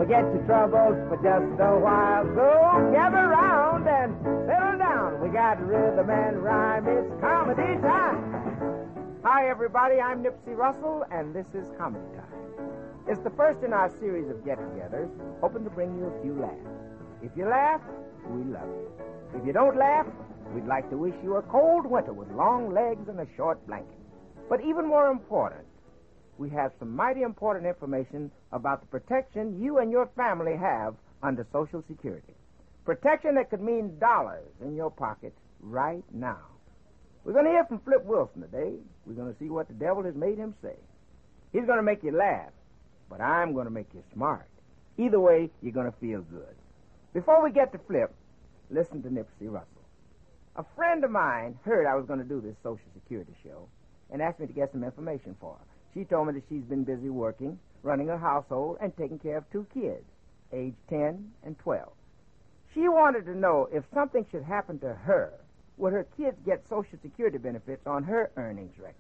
Forget your troubles for just a while. So gather round and settle down. We got rhythm and rhyme. It's comedy time. Hi, everybody. I'm Nipsey Russell, and this is Comedy Time. It's the first in our series of get-togethers, hoping to bring you a few laughs. If you laugh, we love you. If you don't laugh, we'd like to wish you a cold winter with long legs and a short blanket. But even more important, we have some mighty important information about the protection you and your family have under Social Security. Protection that could mean dollars in your pocket right now. We're going to hear from Flip Wilson today. We're going to see what the devil has made him say. He's going to make you laugh, but I'm going to make you smart. Either way, you're going to feel good. Before we get to Flip, listen to Nipsey Russell. A friend of mine heard I was going to do this Social Security show and asked me to get some information for her. She told me that she's been busy working, running a household, and taking care of two kids, aged 10 and 12. She wanted to know if something should happen to her, would her kids get Social Security benefits on her earnings record?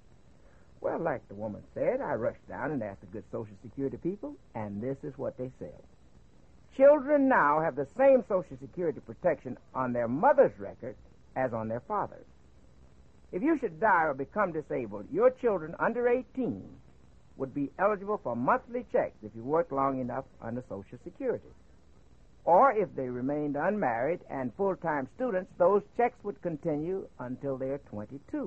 Well, like the woman said, I rushed down and asked the good Social Security people, and this is what they said. Children now have the same Social Security protection on their mother's record as on their father's. If you should die or become disabled, your children under 18 would be eligible for monthly checks if you worked long enough under Social Security. Or if they remained unmarried and full-time students, those checks would continue until they're 22.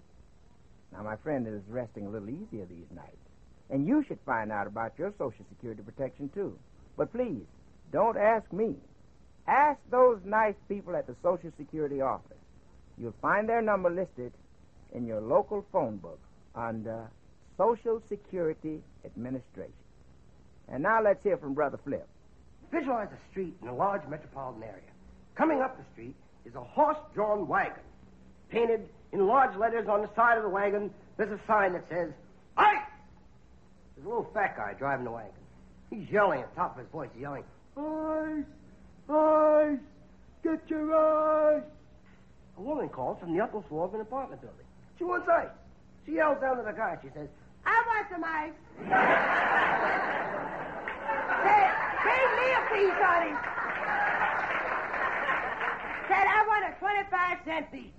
Now, my friend is resting a little easier these nights, and you should find out about your Social Security protection, too. But please, don't ask me. Ask those nice people at the Social Security office. You'll find their number listed in your local phone book under Social Security Administration. And now let's hear from Brother Flip. Visualize a street in a large metropolitan area. Coming up the street is a horse-drawn wagon. Painted in large letters on the side of the wagon, there's a sign that says, "Ice!" There's a little fat guy driving the wagon. He's yelling at the top of his voice. He's yelling, "Ice! Ice! Get your ice!" A woman calls from the upper floor of an apartment building. She wants ice. She yells down to the guy. She says, "I want some ice." Pay me a piece, honey. Said, "I want a 25-cent piece."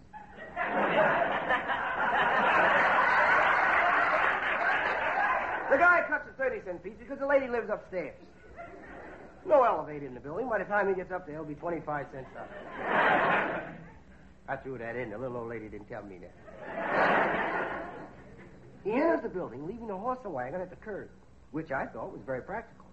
The guy cuts a 30-cent piece because the lady lives upstairs. No elevator in the building. By the time he gets up there, he'll be 25 cents up. I threw that in. The little old lady didn't tell me that. He enters the building, leaving the horse and wagon at the curb, which I thought was very practical.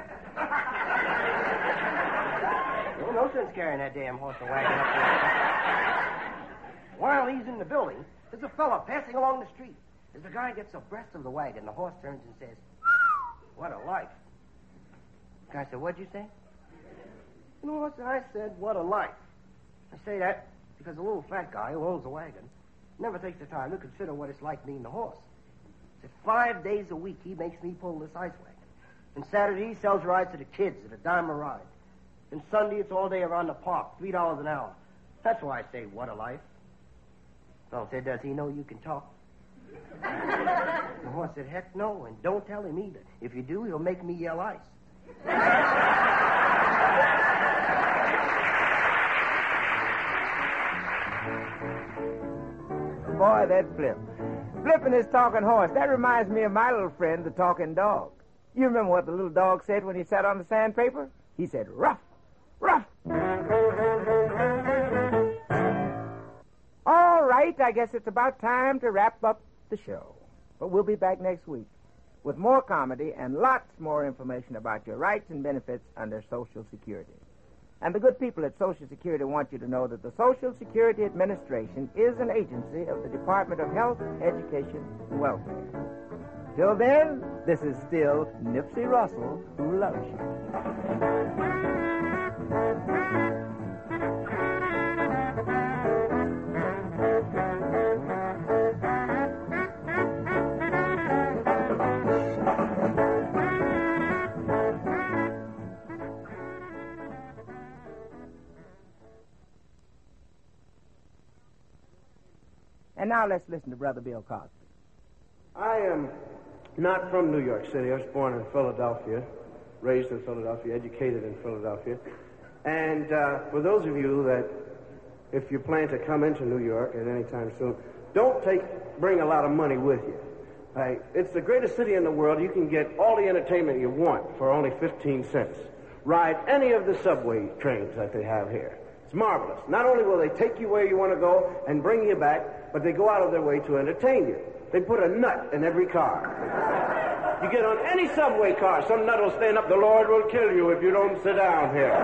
No sense carrying that damn horse and wagon up there. While he's in the building, there's a fella passing along the street. As the guy gets abreast of the wagon, the horse turns and says, "What a life." The guy said, "What'd you say?" "You know what I said? What a life." I say that because the little fat guy who owns the wagon never takes the time to consider what it's like being the horse. He said 5 days a week he makes me pull this ice wagon. And Saturday he sells rides to the kids at a dime a ride. And Sunday it's all day around the park, $3 an hour. That's why I say, what a life. Well, said, "Does he know you can talk?" The horse said, "Heck no, and don't tell him either. If you do, he'll make me yell ice." Boy, that Flip. Flip and his talking horse. That reminds me of my little friend, the talking dog. You remember what the little dog said when he sat on the sandpaper? He said, "Ruff, ruff." All right, I guess it's about time to wrap up the show. But we'll be back next week with more comedy and lots more information about your rights and benefits under Social Security. And the good people at Social Security want you to know that the Social Security Administration is an agency of the Department of Health, Education, and Welfare. Till then, this is still Nipsey Russell, who loves you. And now let's listen to Brother Bill Cosby. I am not from New York City. I was born in Philadelphia. raised in Philadelphia, educated in Philadelphia. And for those of you that, if you plan to come into New York at any time soon, don't bring a lot of money with you. It's the greatest city in the world. You can get all the entertainment you want for only 15 cents. Ride any of the subway trains that they have here. It's marvelous. Not only will they take you where you want to go and bring you back, but they go out of their way to entertain you. They put a nut in every car. You get on any subway car, some nut will stand up, the Lord will kill you if you don't sit down here.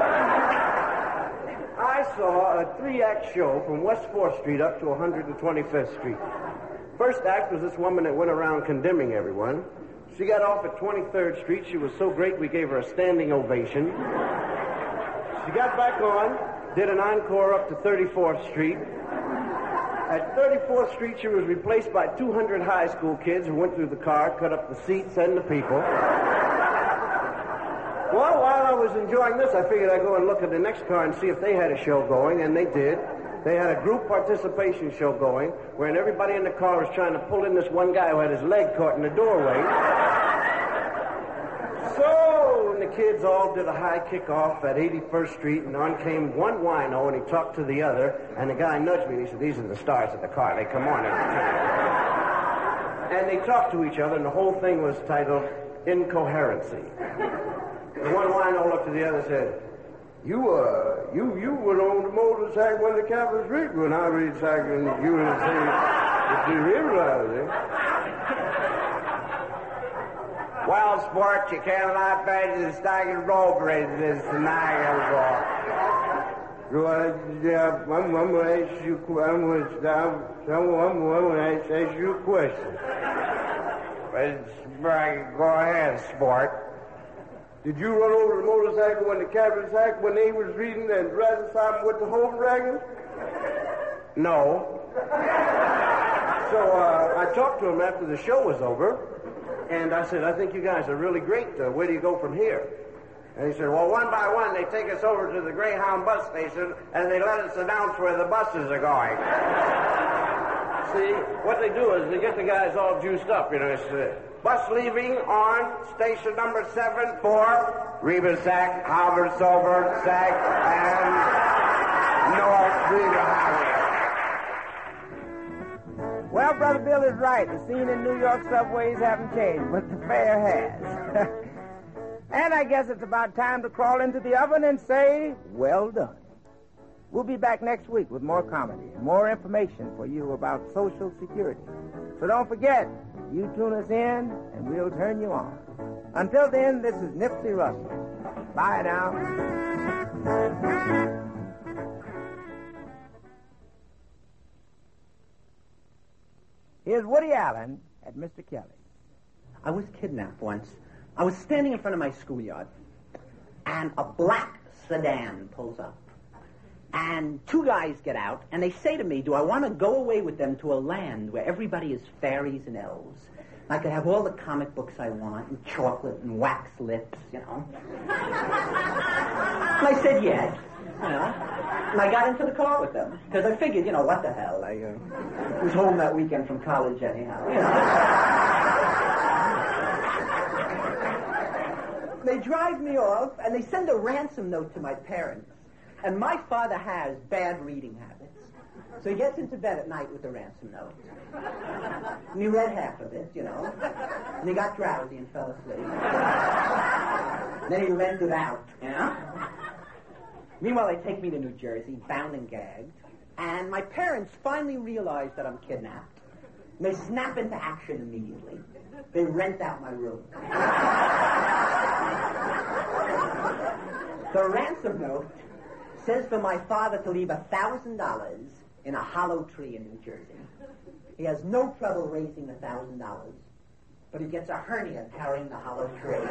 I saw a 3-act show from West 4th Street up to 125th Street. First act was this woman that went around condemning everyone. She got off at 23rd Street. She was so great we gave her a standing ovation. She got back on, did an encore up to 34th Street. At 34th Street, she was replaced by 200 high school kids who went through the car, cut up the seats and the people. Well, while I was enjoying this, I figured I'd go and look at the next car and see if they had a show going, and they did. They had a group participation show going, wherein everybody in the car was trying to pull in this one guy who had his leg caught in the doorway. So, and the kids all did a high kickoff at 81st Street, and on came one wino, and he talked to the other, and the guy nudged me, and he said, "These are the stars of the car. They come on." And they talked to each other, and the whole thing was titled Incoherency. The one wino looked at the other and said, You were on the motorcycle when the cap was rigged when I read cycling. You were saying that you realize it. Well, sport, you cannot bet the staggered roll bridge this Niagara. I'm going to ask you a question. Go ahead, sport. Did you run over the motorcycle when the captain's act when they was reading and driving something with the whole dragon? No. So I talked to him after the show was over, and I said, "I think you guys are really great. Where do you go from here?" And he said, "Well, one by one, they take us over to the Greyhound bus station, and they let us announce where the buses are going." See, what they do is they get the guys all juiced up, you know. It's, bus leaving on station number 7 for Riverside, Haversover, Sac, and North River Highway. Well, Brother Bill is right. The scene in New York subways haven't changed, but the fare has. And I guess it's about time to crawl into the oven and say, well done. We'll be back next week with more comedy and more information for you about Social Security. So don't forget, you tune us in, and we'll turn you on. Until then, this is Nipsey Russell. Bye now. Here's Woody Allen at Mr. Kelly. I was kidnapped once. I was standing in front of my schoolyard, and a black sedan pulls up. And 2 guys get out, and they say to me, do I want to go away with them to a land where everybody is fairies and elves? I could have all the comic books I want, and chocolate and wax lips, you know. And I said yes, you know. And I got into the car with them, because I figured, you know, what the hell. I was home that weekend from college anyhow, you know. They drive me off, and they send a ransom note to my parents. And my father has bad reading habits. So he gets into bed at night with the ransom note. And he read half of it, you know. And he got drowsy and fell asleep. And then he read it out, you know. Meanwhile, they take me to New Jersey, bound and gagged. And my parents finally realize that I'm kidnapped. And they snap into action immediately. They rent out my room. The ransom note says for my father to leave $1,000 in a hollow tree in New Jersey. He has no trouble raising $1,000, but he gets a hernia carrying the hollow tree.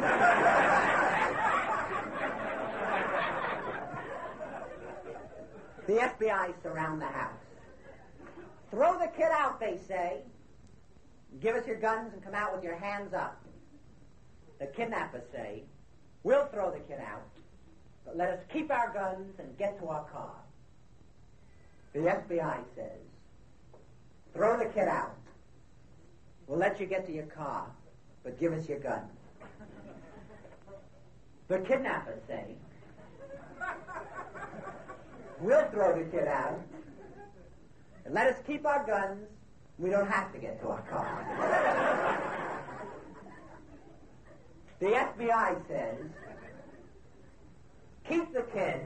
The FBI surround the house. Throw the kid out, they say. Give us your guns and come out with your hands up. The kidnappers say, we'll throw the kid out, but let us keep our guns and get to our car. The FBI says, throw the kid out. We'll let you get to your car, but give us your gun. The kidnappers say, we'll throw the kid out and let us keep our guns. We don't have to get to our car. The FBI says, keep the kid.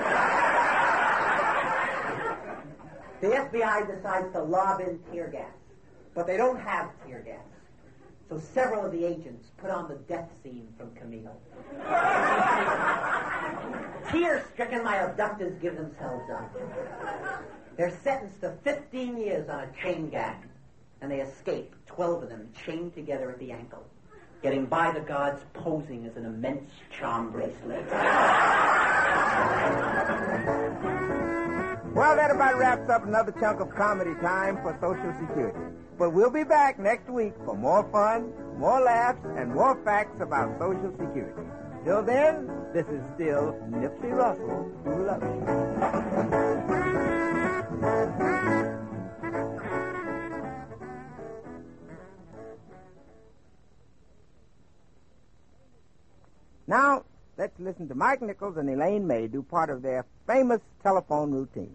The FBI decides to lob in tear gas, but they don't have tear gas. So several of the agents put on the death scene from Camille. Tear-stricken, my abductors give themselves up. They're sentenced to 15 years on a chain gang, and they escape, 12 of them chained together at the ankle, getting by the guards posing as an immense charm bracelet. Well, that about wraps up another chunk of comedy time for Social Security. But we'll be back next week for more fun, more laughs, and more facts about Social Security. Till then, this is still Nipsey Russell, who loves you. Now, let's listen to Mike Nichols and Elaine May do part of their famous telephone routine.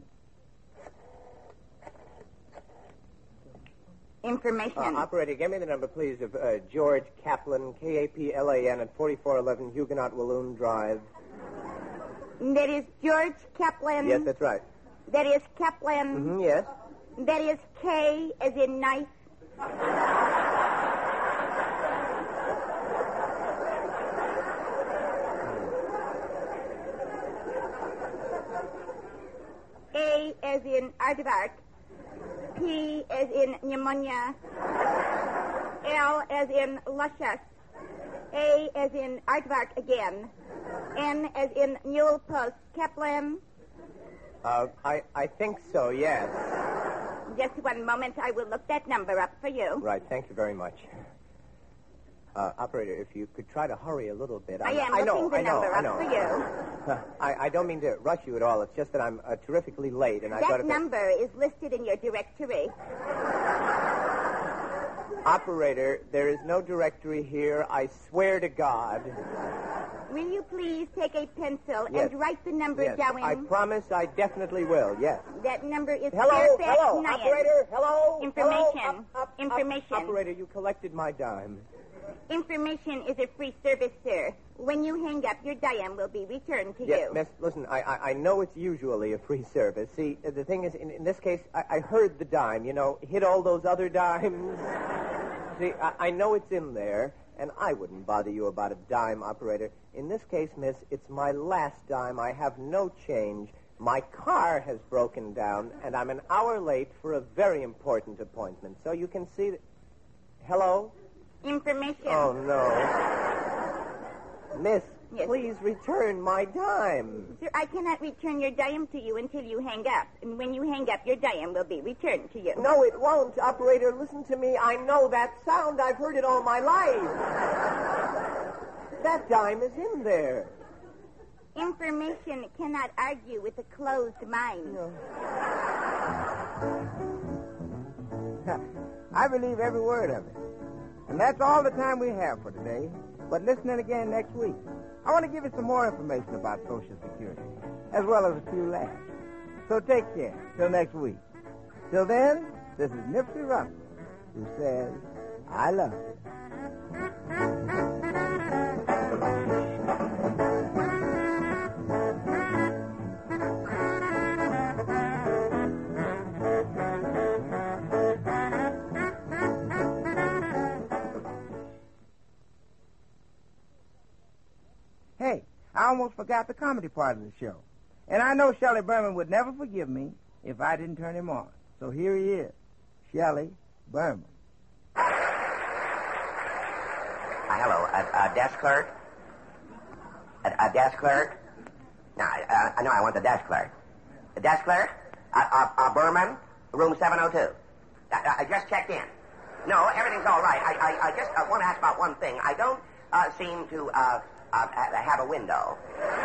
Information. Operator, give me the number, please, of George Kaplan, Kaplan, at 4411 Huguenot Walloon Drive. That is George Kaplan. Yes, that's right. That is Kaplan. Mm-hmm, yes. That is K as in knife. A as in aardvark. P as in pneumonia. L as in luscious. A as in aardvark again. N as in mule post. Kaplan? I think so, yes. Just one moment. I will look that number up for you. Right, thank you very much. Operator, if you could try to hurry a little bit. I am looking the number up for you. I don't mean to rush you at all. It's just that I'm terrifically late, and I got to... That number is listed in your directory. Operator, there is no directory here. I swear to God. Will you please take a pencil Yes. and write the number down? I promise I definitely will, yes. That number is Hello, Fairfax Nyan. operator, hello. Information. Hello? Information. Operator, you collected my dime. Information is a free service, sir. When you hang up, your dime will be returned to Yes, you. miss, listen, I know it's usually a free service. See, the thing is, in this case, I heard the dime, hit all those other dimes. See, I know it's in there, and I wouldn't bother you about a dime, operator. In this case, miss, it's my last dime. I have no change. My car has broken down, and I'm an hour late for a very important appointment. So you can see that... Hello? Information. Oh, no. Miss, Yes. please return my dime. Sir, I cannot return your dime to you until you hang up. And when you hang up, your dime will be returned to you. No, it won't. Operator, listen to me. I know that sound. I've heard it all my life. That dime is in there. Information cannot argue with a closed mind. I believe every word of it. And that's all the time we have for today. But listen in again next week. I want to give you some more information about Social Security, as well as a few laughs. So take care. Till next week. Till then, this is Nipsey Russell, who says, I love you. Hey, I almost forgot the comedy part of the show. And I know Shelley Berman would never forgive me if I didn't turn him on. So here he is, Shelley Berman. Hello, a desk clerk? A desk clerk? No, I want the desk clerk. The desk clerk? Berman, room 702. I just checked in. No, everything's all right. I just want to ask about one thing. I don't seem to have a window.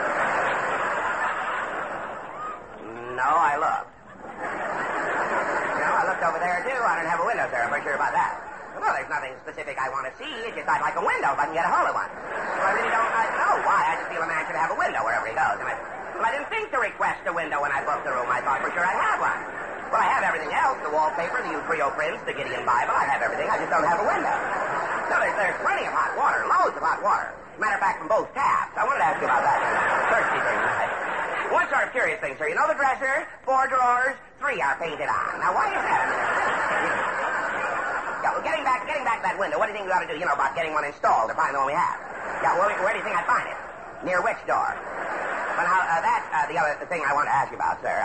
No, I looked. No, I looked over there, too. I don't have a window, sir. I'm pretty sure about that. Well, there's nothing specific I want to see. It's just I'd like a window if I can get a hold of one. So I really don't know why. I just feel a man should have a window wherever he goes. I didn't think to request a window when I booked the room. I thought for sure I'd have one. Well, I have everything else, the wallpaper, the Utreo prints, the Gideon Bible. I have everything. I just don't have a window. No, there's plenty of hot water, loads of hot water. Matter of fact, from both taps. I wanted to ask you about that. Thirsty during the night. One sort of curious thing, sir. You know the dresser? 4 drawers, 3 are painted on. Now, why is that? Yeah, well, getting back to that window, what do you think we ought to do, about getting one installed or find the one we have? Yeah, well, where do you think I'd find it? Near which door? Well, now, that's the other thing I want to ask you about, sir.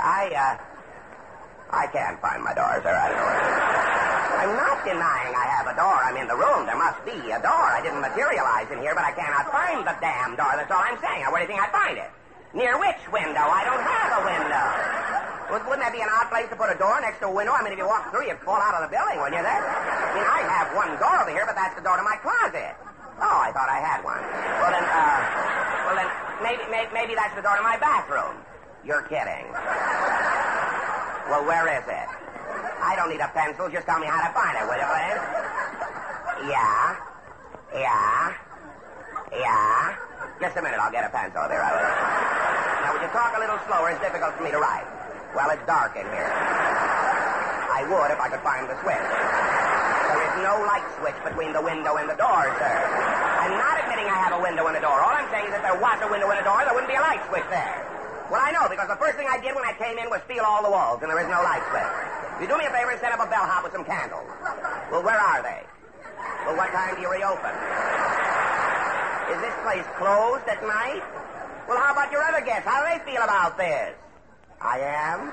I can't find my door, sir. I don't know. I'm not denying I have a door. I'm in the room. There must be a door. I didn't materialize in here, but I cannot find the damn door. That's all I'm saying. Now, where do you think I'd find it? Near which window? I don't have a window. Wouldn't that be an odd place to put a door next to a window? I mean, if you walk through, you'd fall out of the building, wouldn't you, there? I mean, I have one door over here, but that's the door to my closet. Oh, I thought I had one. Well, then, maybe that's the door to my bathroom. You're kidding. Well, where is it? I don't need a pencil. Just tell me how to find it, will you, please? Yeah. Just a minute. I'll get a pencil. There I will. Now, would you talk a little slower? It's difficult for me to write. Well, it's dark in here. I would if I could find the switch. There is no light switch between the window and the door, sir. I'm not admitting I have a window and a door. All I'm saying is if there was a window and a door, there wouldn't be a light switch there. Well, I know, because the first thing I did when I came in was feel all the walls, and there is no light switch. If you do me a favor and set up a bellhop with some candles. Well, where are they? Well, what time do you reopen? Is this place closed at night? Well, how about your other guests? How do they feel about this? I am?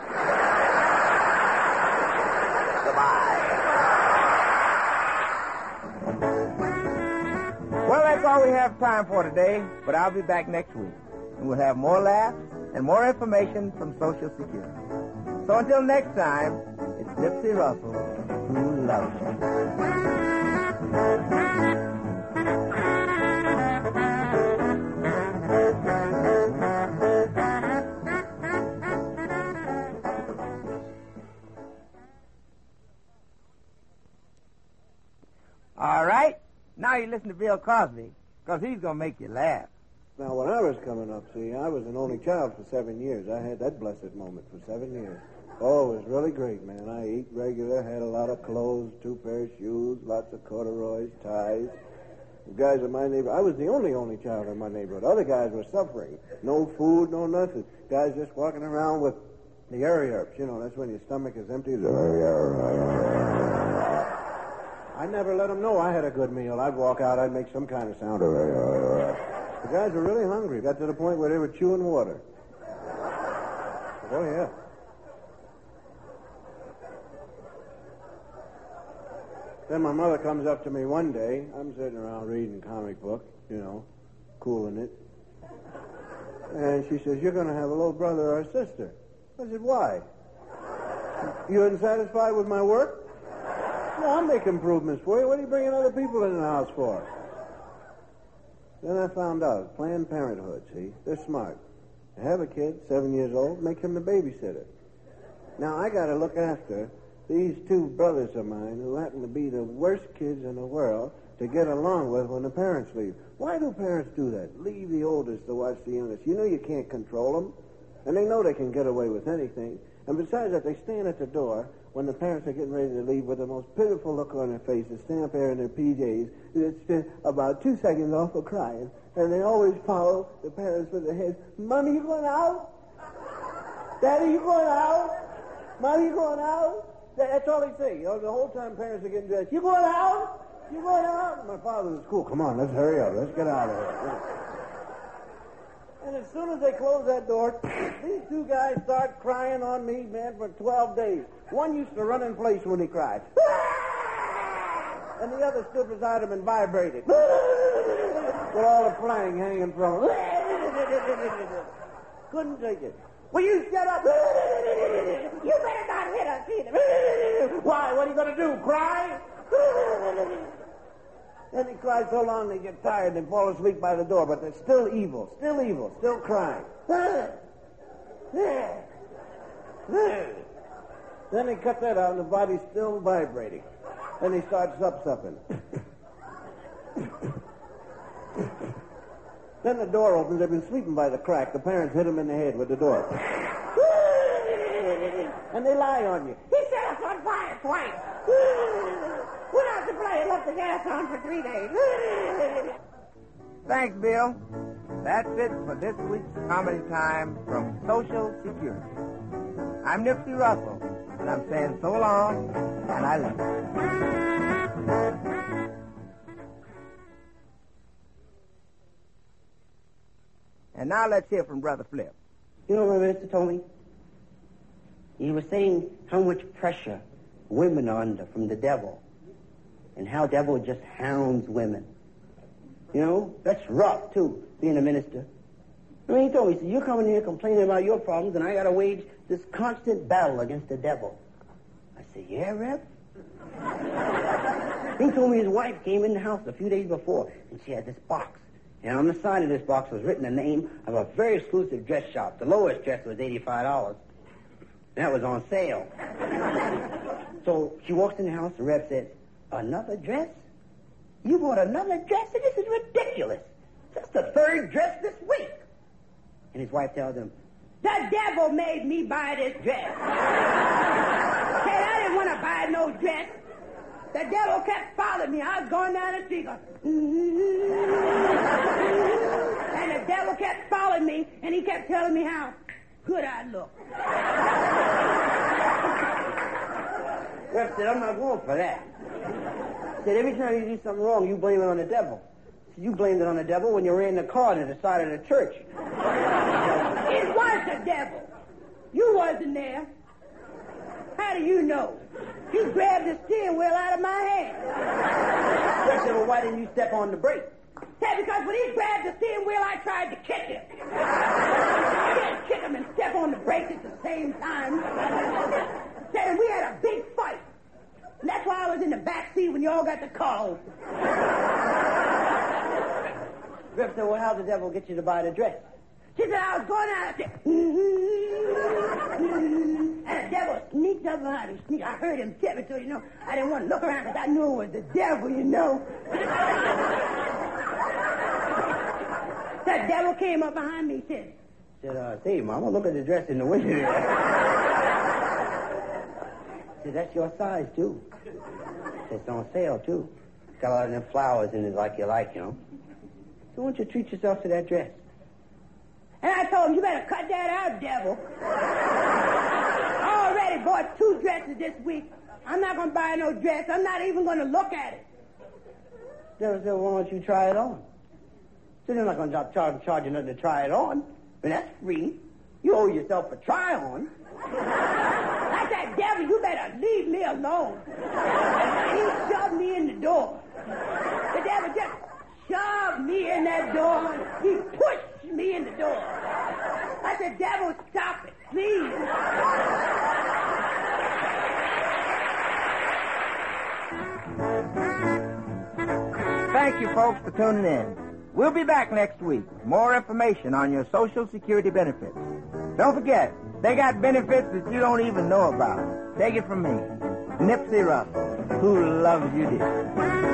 Goodbye. Well, that's all we have time for today, but I'll be back next week, and we'll have more laughs and more information from Social Security. So until next time, it's Nipsey Russell who loves you. All right, now you listen to Bill Cosby, because he's going to make you laugh. Now, when I was coming up, see, I was an only child for 7 years. I had that blessed moment for 7 years. Oh, it was really great, man. I ate regular, had a lot of clothes, 2 pairs of shoes, lots of corduroys, ties. The guys in my neighborhood, I was the only child in my neighborhood. Other guys were suffering. No food, no nothing. Guys just walking around with the air-ups. That's when your stomach is empty. I never let them know I had a good meal. I'd walk out, I'd make some kind of sound. The guys were really hungry. Got to the point where they were chewing water. Oh, yeah. Then my mother comes up to me one day. I'm sitting around reading a comic book, cooling it. And she says, "You're going to have a little brother or a sister." I said, "Why? You isn't satisfied with my work?" "No, I'll make improvements for you. What are you bringing other people in the house for?" Then I found out, Planned Parenthood, see? They're smart. They have a kid, 7 years old, make him the babysitter. Now, I got to look after these 2 brothers of mine who happen to be the worst kids in the world to get along with when the parents leave. Why do parents do that? Leave the oldest to watch the youngest. You know you can't control them, and they know they can get away with anything. And besides that, they stand at the door when the parents are getting ready to leave with the most pitiful look on their faces, stand up there in their PJs. It's about 2 seconds off of crying. And they always follow the parents with their heads. "Mommy, you going out? Daddy, you going out? Mommy, you going out?" That's all they say. The whole time parents are getting dressed. "You going out? You going out?" And my father was cool. "Come on, let's hurry up. Let's get out of here." And as soon as they close that door, these 2 guys start crying on me, man, for 12 days. One used to run in place when he cried. And the other stood beside him and vibrated. With all the flang hanging from him. Couldn't take it. "Will you shut up?" "You better not hit us either." "Why? What are you going to do? Cry?" Then they cry so long they get tired and fall asleep by the door, but they're still evil, still crying. Then they cut that out and the body's still vibrating. Then he starts supping. Then the door opens. They've been sleeping by the crack. The parents hit him in the head with the door. And they lie on you. He set us on fire twice. Went out to play and left the gas on for 3 days. Thanks, Bill. That's it for this week's Comedy Time from Social Security. I'm Nipsey Russell, and I'm saying so long, and I love you. And now let's hear from Brother Flip. You know what my minister told me? He was saying how much pressure women are under from the devil and how devil just hounds women. You know, that's rough, too, being a minister. I mean, he told me, he said, you're coming here complaining about your problems, and I got to wage this constant battle against the devil. I said, yeah, Rev? He told me his wife came in the house a few days before, and she had this box. And on the side of this box was written the name of a very exclusive dress shop. The lowest dress was $85. That was on sale. So she walks in the house, and Rev says, another dress? You bought another dress? This is ridiculous. That's the third dress this week. And his wife tells him, the devil made me buy this dress. Said I didn't want to buy no dress. The devil kept following me. I was going down the street going, and the devil kept following me, and he kept telling me how good I look. Rev said, I'm not going for that. Said, every time you do something wrong, you blame it on the devil. So you blamed it on the devil when you ran the car to the side of the church. It was the devil. You wasn't there. How do you know? You grabbed the steering wheel out of my hand. Rev said, well, why didn't you step on the brake? Said, because when he grabbed the steering wheel, I tried to kick him. I didn't kick him and step on the brake at the same time. Said, and we had a big fight. And that's why I was in the back seat when you all got the car open. Rev said, well, how'd the devil get you to buy the dress? She said, I was going out there. And the devil sneaked up behind me. I heard him tell me, so, you know, I didn't want to look around because I knew it was the devil, you know. The devil came up behind me and said, say, Mama, look at the dress in the window there. Said, that's your size, too. It's on sale, too. Got a lot of them flowers in it like you like, you know. So why don't you treat yourself to that dress? And I told him, you better cut that out, devil. I already bought 2 dresses this week. I'm not going to buy no dress. I'm not even going to look at it. The devil said, well, why don't you try it on? So they're not going to charge you nothing to try it on. But that's free. You owe yourself a try-on. I said, devil, you better leave me alone. And he shoved me in the door. The devil just shoved me in that door. He pushed me in the door. I said, devil, stop it, please. Thank you, folks, for tuning in. We'll be back next week with more information on your Social Security benefits. Don't forget, they got benefits that you don't even know about. Take it from me, Nipsey Russell, who loves you dear.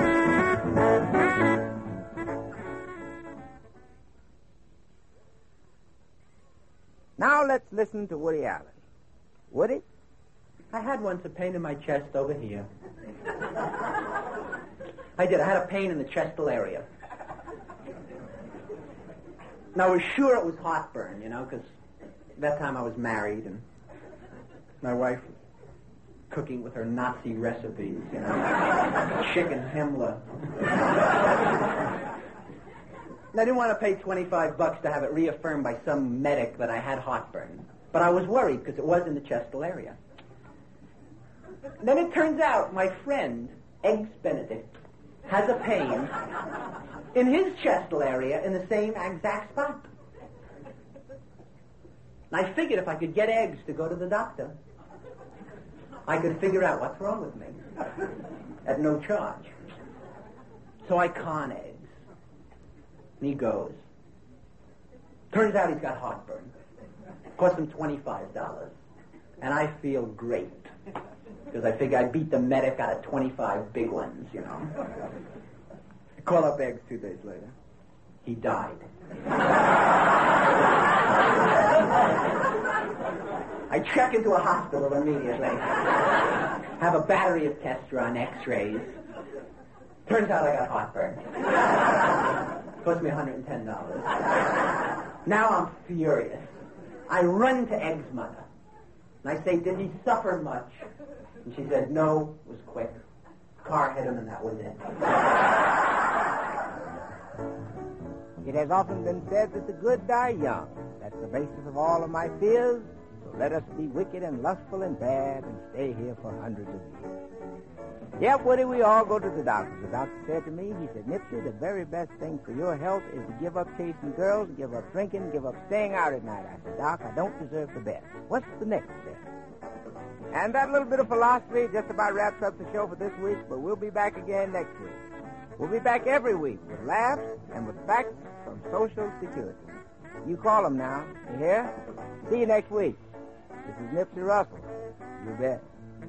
Now let's listen to Woody Allen. Woody? I had once a pain in my chest over here. I did. I had a pain in the chestal area. And I was sure it was heartburn, you know, because that time I was married and my wife was cooking with her Nazi recipes, you know, chicken Himmler. And I didn't want to pay $25 to have it reaffirmed by some medic that I had heartburn. But I was worried because it was in the chestal area. And then it turns out my friend, Eggs Benedict, has a pain in his chestal area in the same exact spot. And I figured if I could get Eggs to go to the doctor, I could figure out what's wrong with me at no charge. So I con Eggs. And he goes. Turns out he's got heartburn. Cost him $25. And I feel great. Because I figured I'd beat the medic out of 25 big ones, you know. I call up Eggs 2 days later. He died. I check into a hospital immediately. Have a battery of tests run, x-rays. Turns out I got heartburn. Cost me $110. Now I'm furious. I run to Egg's mother. And I say, did he suffer much? And she said, no, it was quick. Car hit him and that was it. It has often been said that the good die young. That's the basis of all of my fears. So let us be wicked and lustful and bad and stay here for hundreds of years. Yet, Woody, we all go to the doctor. The doctor said to me, he said, Nipsey, the very best thing for your health is to give up chasing girls, give up drinking, give up staying out at night. I said, Doc, I don't deserve the best. What's the next step? And that little bit of philosophy just about wraps up the show for this week, but we'll be back again next week. We'll be back every week with laughs and with facts from Social Security. You call them now. You hear? See you next week. This is Nipsey Russell. You bet.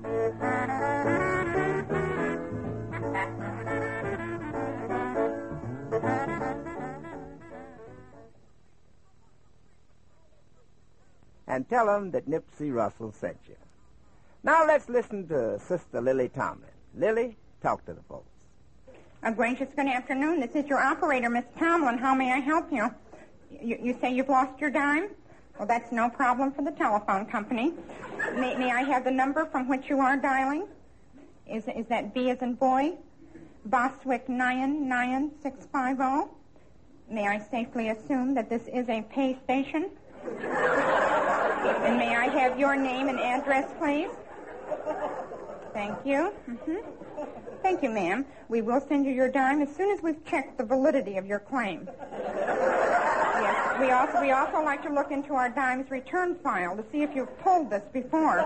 And tell them that Nipsey Russell sent you. Now let's listen to Sister Lily Tomlin. Lily, talk to the folks. A gracious good afternoon. This is your operator, Miss Tomlin. How may I help you? You say you've lost your dime? Well, that's no problem for the telephone company. May I have the number from which you are dialing? Is that B as in boy? Boswick 99650? May I safely assume that this is a pay station? And may I have your name and address, please? Thank you. Thank you, ma'am. We will send you your dime as soon as we've checked the validity of your claim. Yes, we also like to look into our dime's return file to see if you've pulled this before.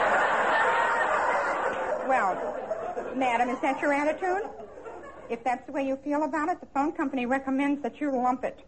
Well, madam, is that your attitude? If that's the way you feel about it, the phone company recommends that you lump it.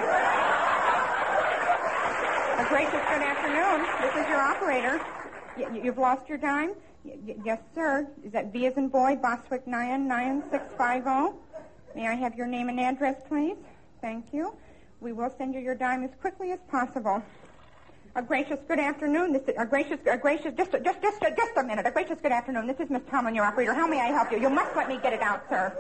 A gracious good afternoon. This is your operator. You've lost your dime? Yes, sir. Is that B as in boy, Boswick 99650? May I have your name and address, please? Thank you. We will send you your dime as quickly as possible. A gracious good afternoon. Just a minute. A gracious good afternoon. This is Miss Tomlin, your operator. How may I help you? You must let me get it out, sir.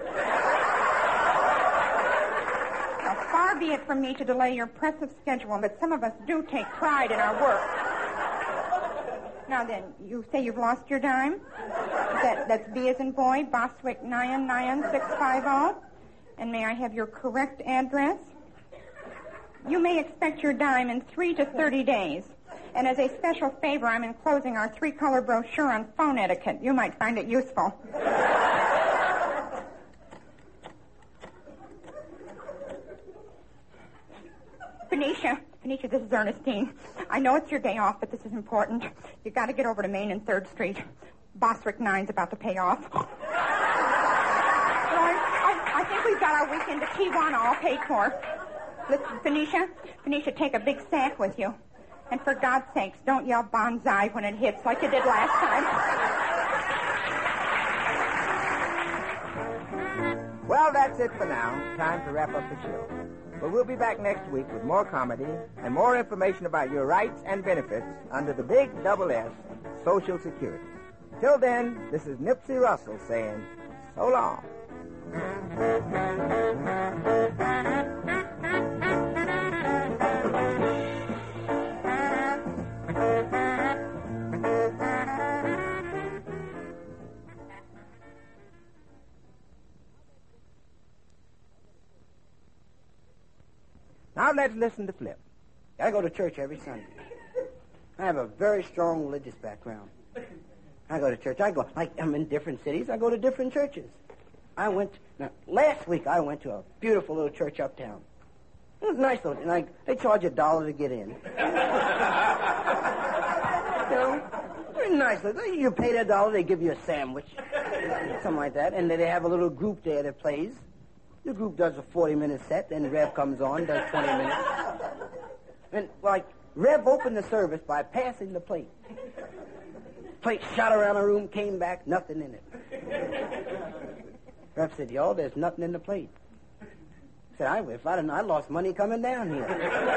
Now, far be it from me to delay your pressive schedule, but some of us do take pride in our work. Now then, you say you've lost your dime? That's B as in boy, Boswick 99650. And may I have your correct address? You may expect your dime in 3 to 30 days. And as a special favor, I'm enclosing our 3-color brochure on phone etiquette. You might find it useful. Phoenicia, this is Ernestine. I know it's your day off, but this is important. You got to get over to Main and 3rd Street. Boswick 9's about to pay off. I think we've got our weekend to Tijuana all paid for. Listen, Phoenicia, take a big sack with you. And for God's sakes, don't yell bonsai when it hits like you did last time. Well, that's it for now. Time to wrap up the show. But we'll be back next week with more comedy and more information about your rights and benefits under the big double S, Social Security. Till then, this is Nipsey Russell saying so long. Now let's listen to Flip. I go to church every Sunday. I have a very strong religious background. I go to church. I'm in different cities. I go to different churches. Last week I went to a beautiful little church uptown. It was nice though. They charge $1 to get in. Very nice. You pay that $1, they give you a sandwich, something like that, and then they have a little group there that plays. The group does a 40-minute set, then Rev comes on, does 20 minutes. And, Rev opened the service by passing the plate. Plate shot around the room, came back, nothing in it. Rep said, yo, there's nothing in the plate. I said, I lost money coming down here.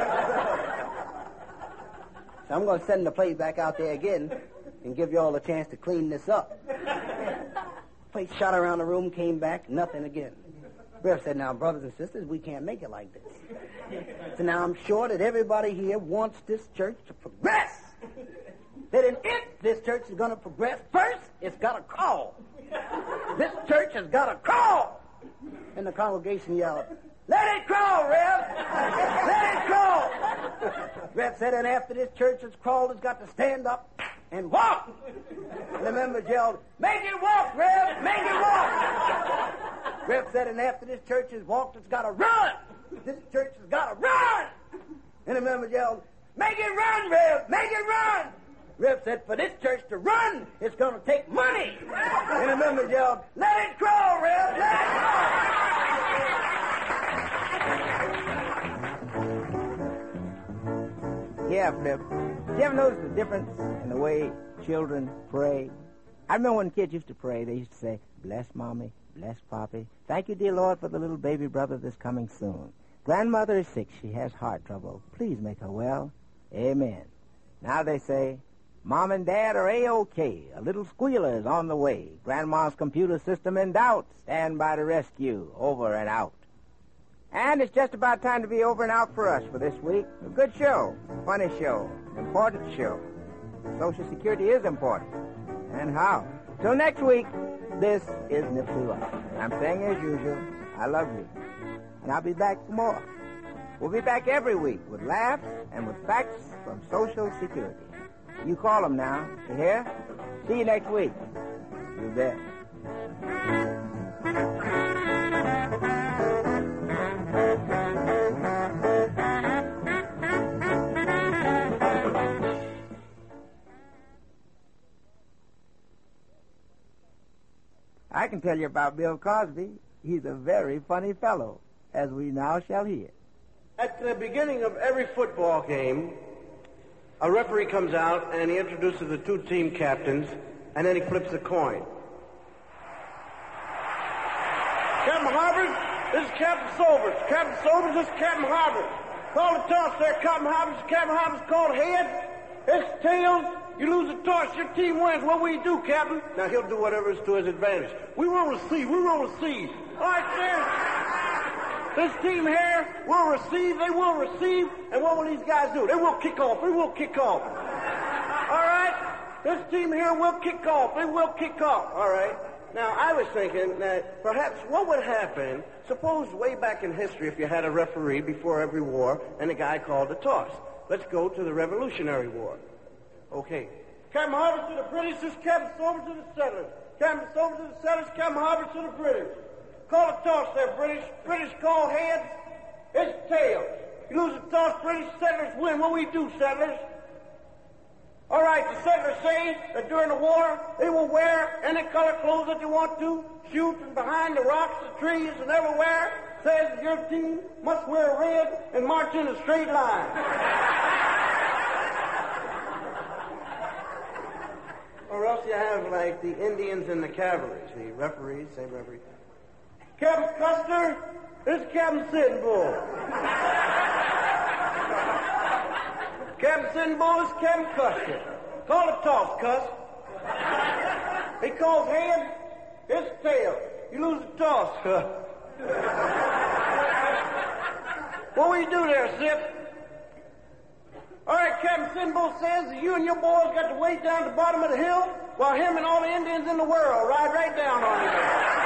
So I'm going to send the plate back out there again and give you all a chance to clean this up. Plate shot around the room, came back, nothing again. Rep said, now, brothers and sisters, we can't make it like this. So now I'm sure that everybody here wants this church to progress. That if this church is going to progress, first, it's got to crawl. This church has got to crawl. And the congregation yelled, let it crawl, Rev! Let it crawl! Rev said, and after this church has crawled, it's got to stand up and walk. And the members yelled, make it walk, Rev! Make it walk! Rev said, and after this church has walked, it's got to run. This church has got to run. And the members yelled, make it run, Rev! Make it run! Rev said, for this church to run, it's going to take money. And the members yelled, let it crawl, Rev! Let it crawl! Yeah, Flip. You ever notice the difference in the way children pray? I remember when kids used to pray, they used to say, bless Mommy, bless Poppy. Thank you, dear Lord, for the little baby brother that's coming soon. Grandmother is sick. She has heart trouble. Please make her well. Amen. Now they say, Mom and Dad are A-OK. A little squealer is on the way. Grandma's computer system in doubt. Stand by to rescue. Over and out. And it's just about time to be over and out for us for this week. A good show. Funny show. Important show. Social Security is important. And how? Till next week, this is Nipsey Russell. I'm saying as usual, I love you. And I'll be back for more. We'll be back every week with laughs and with facts from Social Security. You call them now. You hear? See you next week. You bet. I can tell you about Bill Cosby. He's a very funny fellow, as we now shall hear. At the beginning of every football game, a referee comes out and he introduces the two team captains, and then he flips a coin. Captain Harvard, this is Captain Sobers. Captain Sobers, this is Captain Harvard. Call the toss there, Captain Harvard. Captain Harvard's called head. It's tails. You lose the toss, your team wins. What will you do, Captain? Now, he'll do whatever is to his advantage. We will receive. We will receive. All right, sir. This team here will receive. They will receive. And what will these guys do? They will kick off. They will kick off. All right? This team here will kick off. They will kick off. All right? Now, I was thinking that perhaps what would happen, suppose way back in history if you had a referee before every war and a guy called the toss. Let's go to the Revolutionary War. Okay. Captain Harvard to the British, this Captain Sobers to the settlers. Captain Sobers to the settlers, Captain Harvard to the British. Call a toss there, British. British call heads. It's tails. You lose the toss, British settlers win. What will we do, settlers? All right, the settlers say that during the war, they will wear any color clothes that they want to, shoot from behind the rocks, the trees, and everywhere. Says your team must wear red and march in a straight line. Or else you have, like, the Indians and the cavalry. The referees, same referee. Captain Custer, this is Captain Sitting Bull. Captain Sitting Bull, this is Captain Custer. Call a toss, Cuss. He calls head, it's tail. You lose the toss. What will you do there, Zip? All right, Captain Sinbull says that you and your boys got to wait down at the bottom of the hill while him and all the Indians in the world ride right down on you.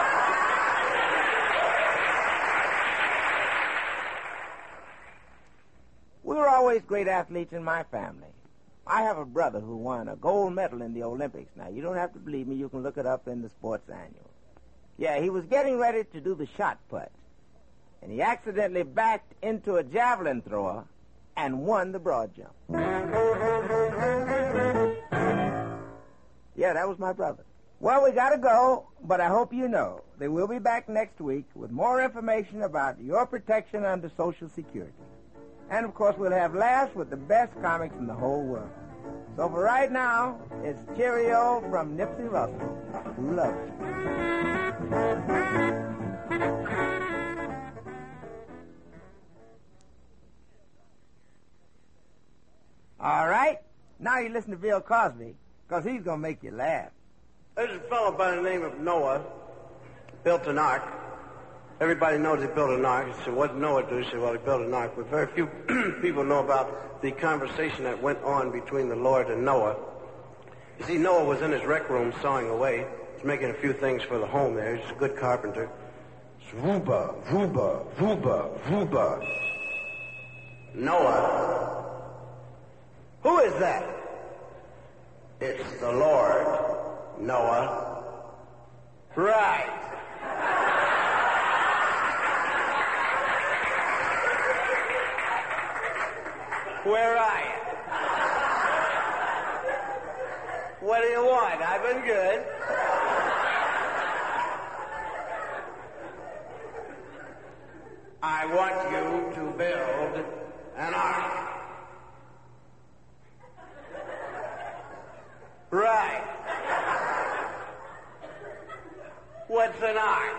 We were always great athletes in my family. I have a brother who won a gold medal in the Olympics. Now, you don't have to believe me. You can look it up in the sports annual. Yeah, he was getting ready to do the shot put, and he accidentally backed into a javelin thrower and won the broad jump. Yeah, that was my brother. Well, we gotta go, but I hope you know that we'll be back next week with more information about your protection under Social Security. And, of course, we'll have laughs with the best comics in the whole world. So for right now, it's cheerio from Nipsey Russell, who loves you. All right, now you listen to Bill Cosby, because he's going to make you laugh. There's a fellow by the name of Noah, built an ark. Everybody knows he built an ark. You say, what did Noah do? You say, well, he built an ark. But very few people know about the conversation that went on between the Lord and Noah. You see, Noah was in his rec room sawing away. He's making a few things for the home there. He's a good carpenter. It's Vuba, Vuba, Vuba, Vuba. Noah. Who is that? It's the Lord, Noah. Right. Where are you? What do you want? I've been good. I want you to build an ark. Right. What's an ark?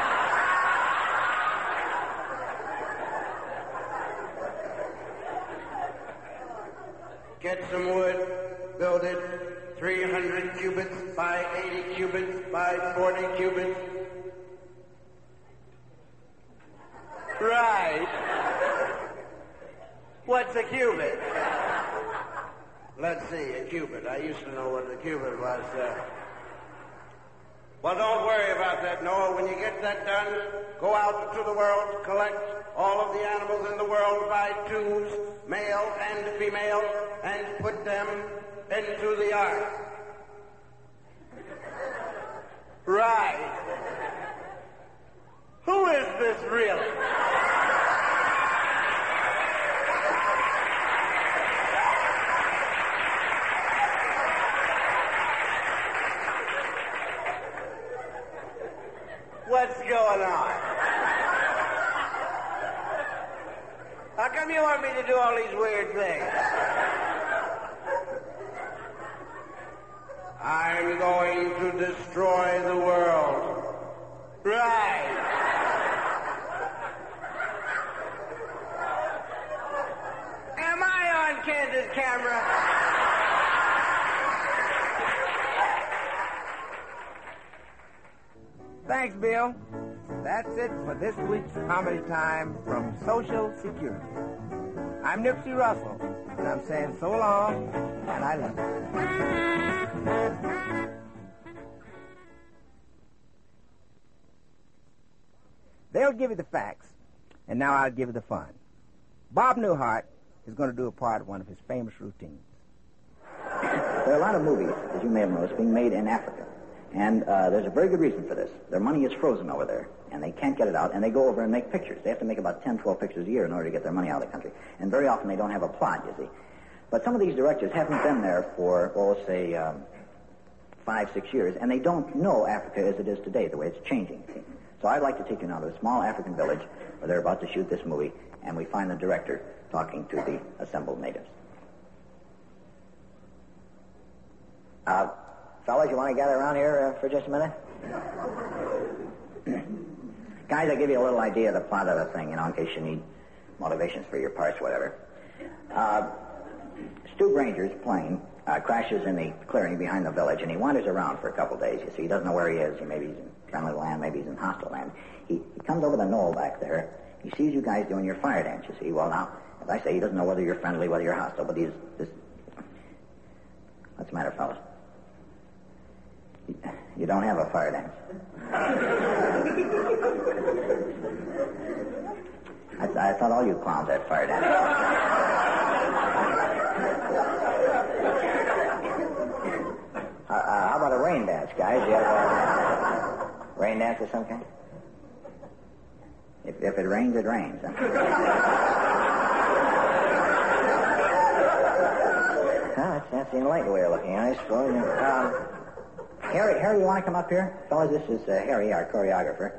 Get some wood, build it, 300 cubits by 80 cubits by 40 cubits. Right. What's a cubit? Let's see, a cubit. I used to know what a cubit was. Well, don't worry about that, Noah. When you get that done, go out into the world, collect all of the animals in the world by twos, male and female, and put them into the ark. Right. Who is this really? What's going on? How come you want me to do all these weird things? I'm going to destroy the world. Right. Am I on candid camera? Thanks, Bill. That's it for this week's Comedy Time from Social Security. I'm Nipsey Russell, and I'm saying so long, and I love you. They'll give you the facts, and now I'll give you the fun. Bob Newhart is going to do a part of one of his famous routines. There are a lot of movies, as you may have noticed, being made in Africa. And there's a very good reason for this. Their money is frozen over there, and they can't get it out, and they go over and make pictures. They have to make about 10, 12 pictures a year in order to get their money out of the country. And very often they don't have a plot, you see. But some of these directors haven't been there for, say, 5, 6 years, and they don't know Africa as it is today, the way it's changing. So I'd like to take you now to a small African village where they're about to shoot this movie, and we find the director talking to the assembled natives. Fellas, you want to gather around here for just a minute? Guys, I'll give you a little idea of the plot of the thing, in case you need motivations for your parts, whatever. Stu Granger's plane crashes in the clearing behind the village, and he wanders around for a couple days. You see, he doesn't know where he is. Maybe he's in friendly land, maybe he's in hostile land. He comes over the knoll back there. He sees you guys doing your fire dance, you see. Well, now, as I say, he doesn't know whether you're friendly, whether you're hostile, but what's the matter, fellas? You don't have a fire dance. I thought all you clowns had fire dance. How about a rain dance, guys? You have a rain dance of some kind? If it rains, it rains. Huh? That's the enlightened way of looking at it, I suppose. Harry, you want to come up here? Fellas, this is Harry, our choreographer.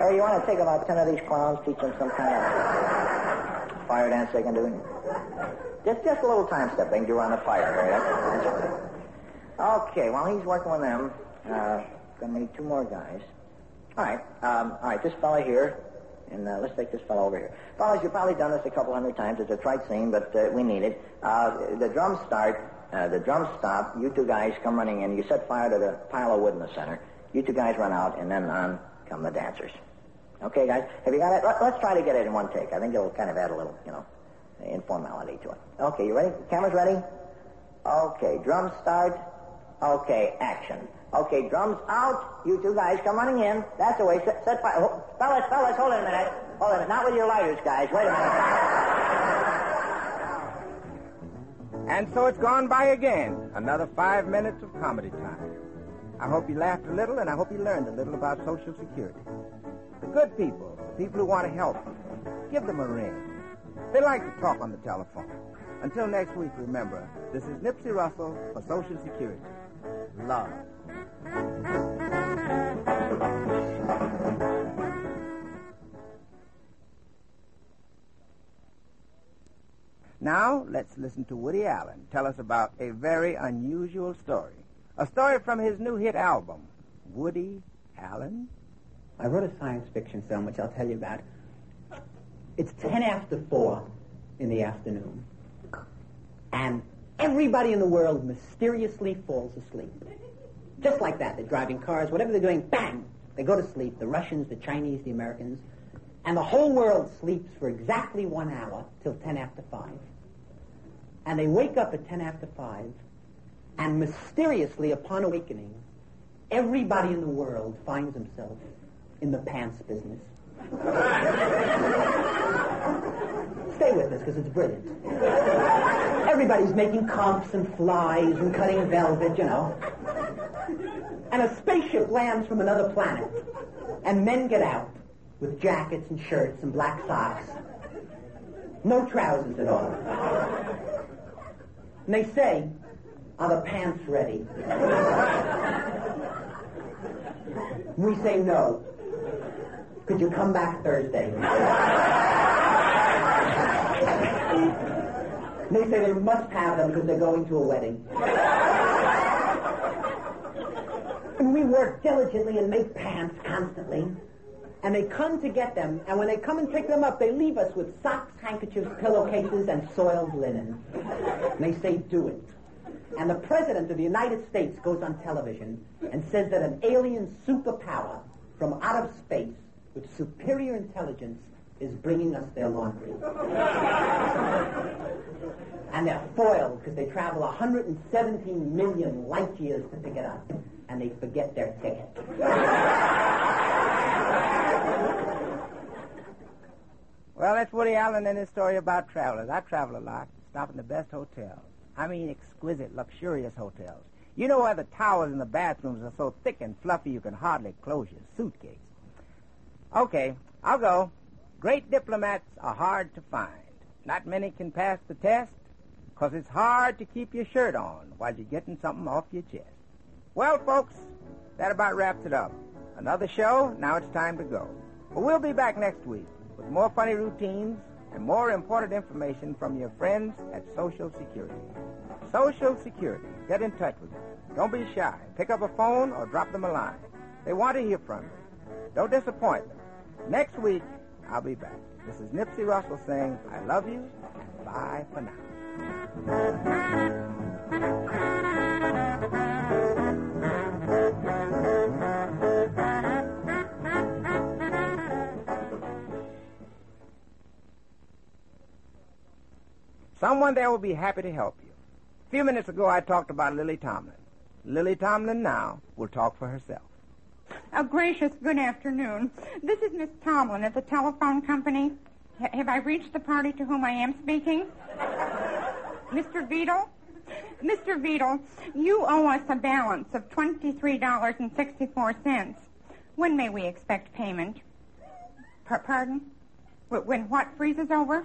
Hey, you want to take about 10 of these clowns, teach them some kind of fire dance they can do? Just a little time step they can do around the fire. Right? Okay, while he's working with them, gonna need 2 more guys. All right, this fella here, and let's take this fellow over here. Fellas, you've probably done this a couple hundred times. It's a trite scene, but we need it. The drums start, the drums stop. You 2 guys come running in. You set fire to the pile of wood in the center. You 2 guys run out, and then on come the dancers. Okay, guys? Have you got it? Let's try to get it in one take. I think it'll kind of add a little, informality to it. Okay, you ready? Cameras ready? Okay, drums start. Okay, action. Okay, drums out. You 2 guys come running in. That's the way. Set fire. Oh, fellas, hold it a minute. Hold it a minute. Not with your lighters, guys. Wait a minute. And so it's gone by again. Another 5 minutes of comedy time. I hope you laughed a little, and I hope you learned a little about Social Security. The good people, the people who want to help, give them a ring. They like to talk on the telephone. Until next week, remember, this is Nipsey Russell for Social Security. Love. Now, let's listen to Woody Allen tell us about a very unusual story. A story from his new hit album, Woody Allen. I wrote a science fiction film, which I'll tell you about. It's 10 after 4 in the afternoon. And everybody in the world mysteriously falls asleep. Just like that. They're driving cars, whatever they're doing, bang! They go to sleep. The Russians, the Chinese, the Americans. And the whole world sleeps for exactly 1 hour till 10 after 5. And they wake up at 10 after 5, and mysteriously, upon awakening, everybody in the world finds himself in the pants business. Stay with us, because it's brilliant. Everybody's making comps and flies and cutting velvet, And a spaceship lands from another planet, and men get out with jackets and shirts and black socks. No trousers at all. And they say, are the pants ready? We say no. Could you come back Thursday? And they say they must have them because they're going to a wedding. And we work diligently and make pants constantly. And they come to get them, and when they come and pick them up, they leave us with socks, handkerchiefs, pillowcases, and soiled linen. And they say, do it. And the President of the United States goes on television and says that an alien superpower from out of space with superior intelligence is bringing us their laundry. And they're foiled because they travel 117 million light years to pick it up, and they forget their ticket. Well, that's Woody Allen and his story about travelers. I travel a lot, stop in the best hotels. I mean exquisite, luxurious hotels. You know where the towels in the bathrooms are so thick and fluffy you can hardly close your suitcase. Okay, I'll go. Great diplomats are hard to find. Not many can pass the test, because it's hard to keep your shirt on while you're getting something off your chest. Well, folks, that about wraps it up. Another show, now it's time to go. But we'll be back next week with more funny routines and more important information from your friends at Social Security. Social Security. Get in touch with them. Don't be shy. Pick up a phone or drop them a line. They want to hear from you. Don't disappoint them. Next week, I'll be back. This is Nipsey Russell saying, I love you, and bye for now. Someone there will be happy to help you. A few minutes ago, I talked about Lily Tomlin. Lily Tomlin now will talk for herself. Oh, gracious, good afternoon. This is Miss Tomlin at the telephone company. Have I reached the party to whom I am speaking? Mr. Beadle? Mr. Beadle, you owe us a balance of $23.64. When may we expect payment? Pardon? When what freezes over?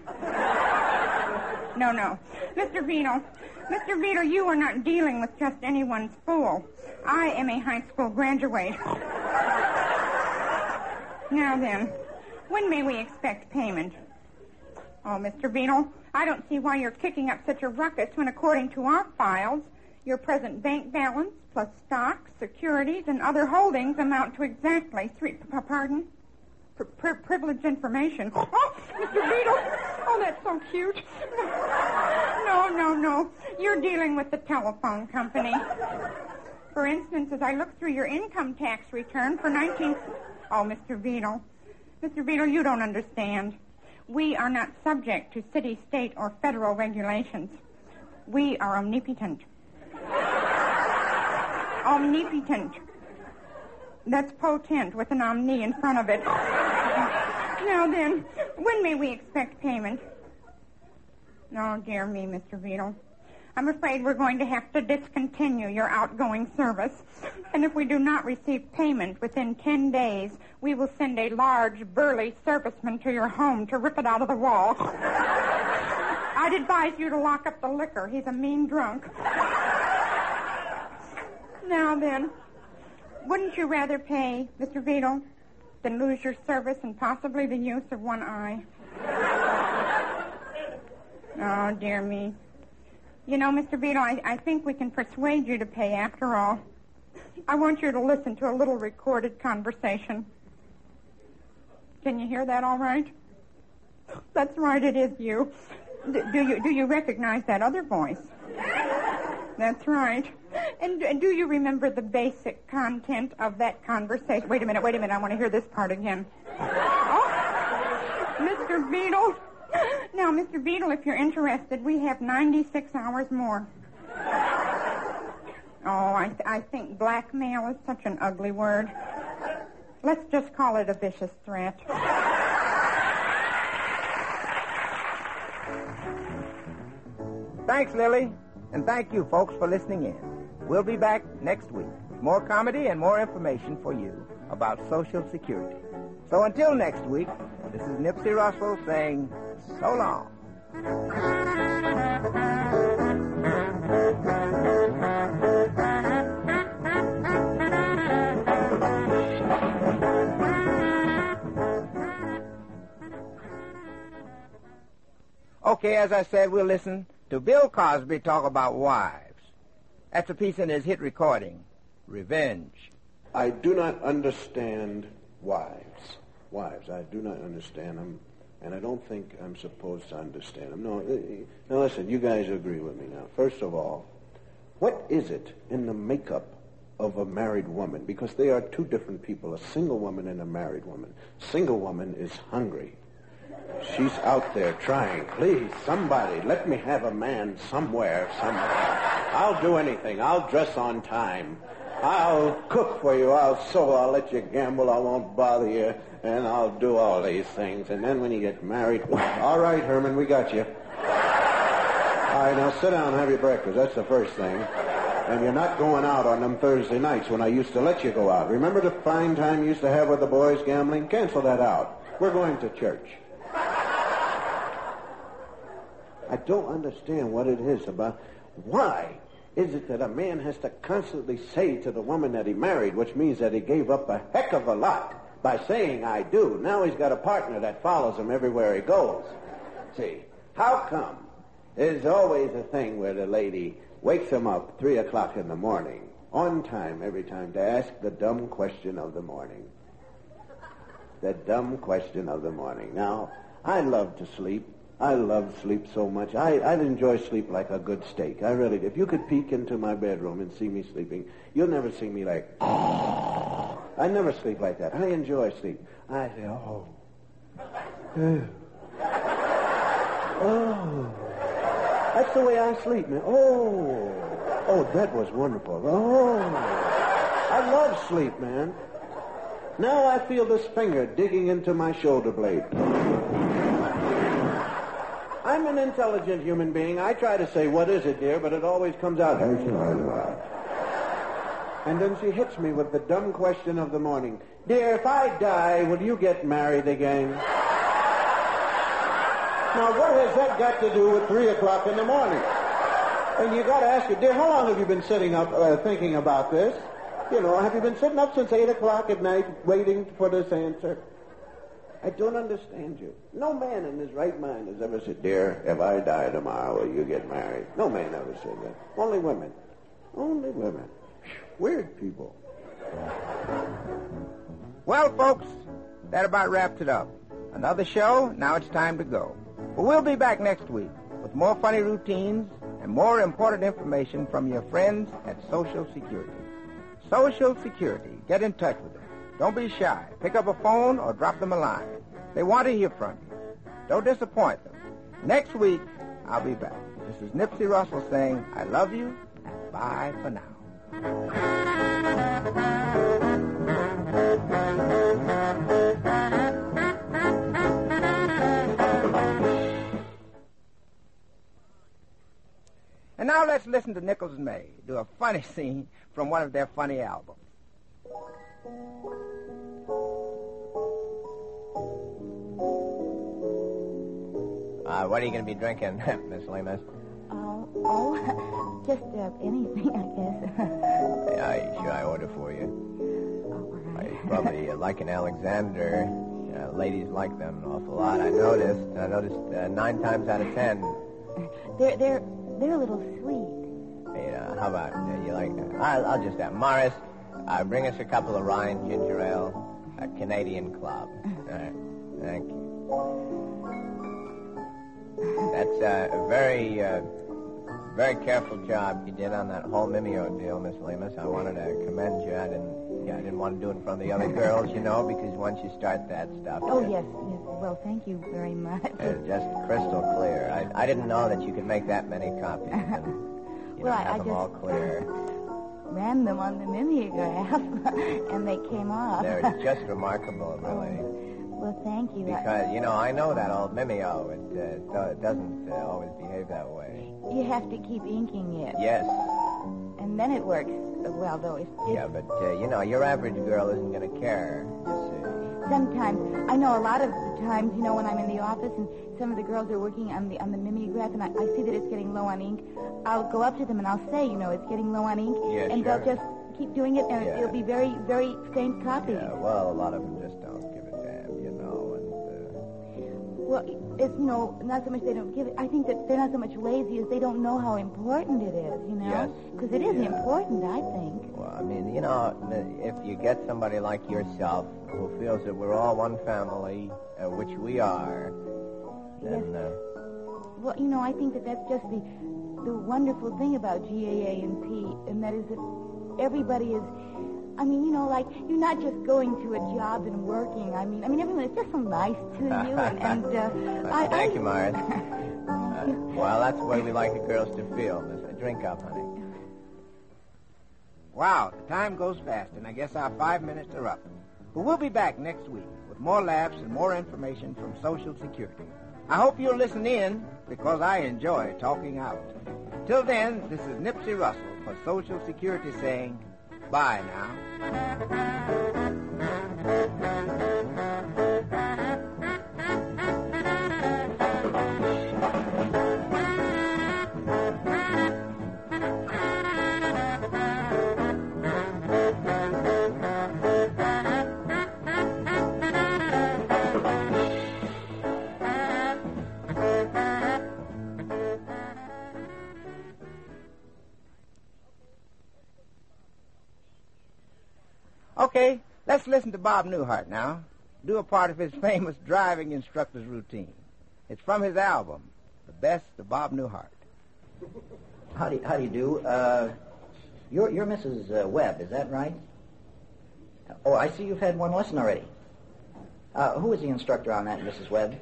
No. Mr. Beadle, you are not dealing with just anyone's fool. I am a high school graduate. Now then, when may we expect payment? Oh, Mr. Beadle, I don't see why you're kicking up such a ruckus when, according to our files, your present bank balance plus stocks, securities, and other holdings amount to exactly privileged information. Oh, Mr. Beadle! Oh, that's so cute. No. You're dealing with the telephone company. For instance, as I look through your income tax return for 19... Oh, Mr. Beadle. Mr. Beadle, you don't understand. We are not subject to city, state, or federal regulations. We are omnipotent. Omnipotent. That's potent with an omni in front of it. Now then, when may we expect payment? Oh, dear me, Mr. Beadle. I'm afraid we're going to have to discontinue your outgoing service. And if we do not receive payment within 10 days, we will send a large, burly serviceman to your home to rip it out of the wall. I'd advise you to lock up the liquor. He's a mean drunk. Now then, wouldn't you rather pay, Mr. Beadle, than lose your service and possibly the use of one eye? Oh, dear me. You know, Mr. Beadle, I think we can persuade you to pay after all. I want you to listen to a little recorded conversation. Can you hear that all right? That's right, it is you. Do you recognize that other voice? That's right. And do you remember the basic content of that conversation? Wait a minute. I want to hear this part again. Oh, Mr. Beadle. Now, Mr. Beadle, if you're interested, we have 96 hours more. Oh, I think blackmail is such an ugly word. Let's just call it a vicious threat. Thanks, Lily. And thank you, folks, for listening in. We'll be back next week with more comedy and more information for you about Social Security. So until next week, this is Nipsey Russell saying so long. Okay, as I said, we'll listen to Bill Cosby talk about wives. That's a piece in his hit recording, Revenge. I do not understand wives. I do not understand them, and I don't think I'm supposed to understand them. No, now listen, you guys agree with me now. First of all, what is it in the makeup of a married woman? Because they are two different people, a single woman and a married woman. Single woman is hungry. She's out there trying. Please, somebody, let me have a man somewhere. I'll do anything. I'll dress on time. I'll cook for you. I'll sew. I'll let you gamble. I won't bother you. And I'll do all these things. And then when you get married, all right, Herman, we got you. All right, now sit down and have your breakfast. That's the first thing. And you're not going out on them Thursday nights when I used to let you go out. Remember the fine time you used to have with the boys gambling? Cancel that out. We're going to church. I don't understand what it is about. Why is it that a man has to constantly say to the woman that he married, which means that he gave up a heck of a lot by saying I do. Now he's got a partner that follows him everywhere he goes. See, how come there's always a thing where the lady wakes him up 3 o'clock in the morning, on time every time, to ask the dumb question of the morning. The dumb question of the morning. Now, I love to sleep. I love sleep so much. I'd enjoy sleep like a good steak. I really do. If you could peek into my bedroom and see me sleeping, you'll never see me like, oh. I never sleep like that. I enjoy sleep. I say, oh. Oh. That's the way I sleep, man. Oh. Oh, that was wonderful. Oh. I love sleep, man. Now I feel this finger digging into my shoulder blade. I'm an intelligent human being. I try to say, what is it, dear? But it always comes out. And then she hits me with the dumb question of the morning. Dear, if I die, will you get married again? Now, what has that got to do with 3 o'clock in the morning? And you got to ask her, dear, how long have you been sitting up thinking about this? You know, have you been sitting up since 8 o'clock at night waiting for this answer? I don't understand you. No man in his right mind has ever said, dear, if I die tomorrow, will you get married? No man ever said that. Only women. Only women. Weird people. Well, folks, that about wraps it up. Another show, now it's time to go. But we'll be back next week with more funny routines and more important information from your friends at Social Security. Social Security. Get in touch with them. Don't be shy. Pick up a phone or drop them a line. They want to hear from you. Don't disappoint them. Next week, I'll be back. This is Nipsey Russell saying, I love you, and bye for now. And now let's listen to Nichols and May do a funny scene from one of their funny albums. What are you going to be drinking, Miss Lemus? Just anything, I guess. Yeah, sure I order for you. You probably like an Alexander. Ladies like them an awful lot. I noticed 9 times out of 10. They're a little sweet. Hey, how about you like? I'll just have Morris. Bring us a couple of Ryan ginger ale, a Canadian Club. All right, thank you. That's a very careful job you did on that whole Mimeo deal, Miss Lemus. I wanted to commend you. I didn't want to do it in front of the other girls, because once you start that stuff... Oh, yes. Well, thank you very much. It's just crystal clear. I didn't know that you could make that many copies and have them all clear. Ran them on the mimeograph, and they came off. They're just remarkable, really. Well, thank you. Because, I know that old Mimeo. It doesn't always behave that way. You have to keep inking it. Yes. And then it works well, though. Yeah, but, your average girl isn't going to care, you see. Sometimes. I know a lot of the times, when I'm in the office and some of the girls are working on the mimeograph and I see that it's getting low on ink, I'll go up to them and I'll say, it's getting low on ink. Yeah, and sure. they'll just keep doing it and it'll be very, very faint copy. Yeah, well, a lot of them just don't give a damn, Well, it's, not so much they don't give it. I think that they're not so much lazy as they don't know how important it is, Yes. Because it is important, I think. Well, if you get somebody like yourself who feels that we're all one family, which we are, then... Well, I think that that's just the wonderful thing about GAA and P, and that is that everybody is... you're not just going to a job and working. Everyone is just so nice to you, and Thank you, Morris. Well, that's the way we like the girls to feel. Drink up, honey. Wow, the time goes fast, and I guess our 5 minutes are up. But we'll be back next week with more laughs and more information from Social Security. I hope you'll listen in, because I enjoy talking out. Till then, this is Nipsey Russell for Social Security saying... Bye now. Okay, let's listen to Bob Newhart now. Do a part of his famous driving instructor's routine. It's from his album, The Best of Bob Newhart. How do you do? You're Mrs. Webb, is that right? Oh, I see you've had one lesson already. Who is the instructor on that, Mrs. Webb?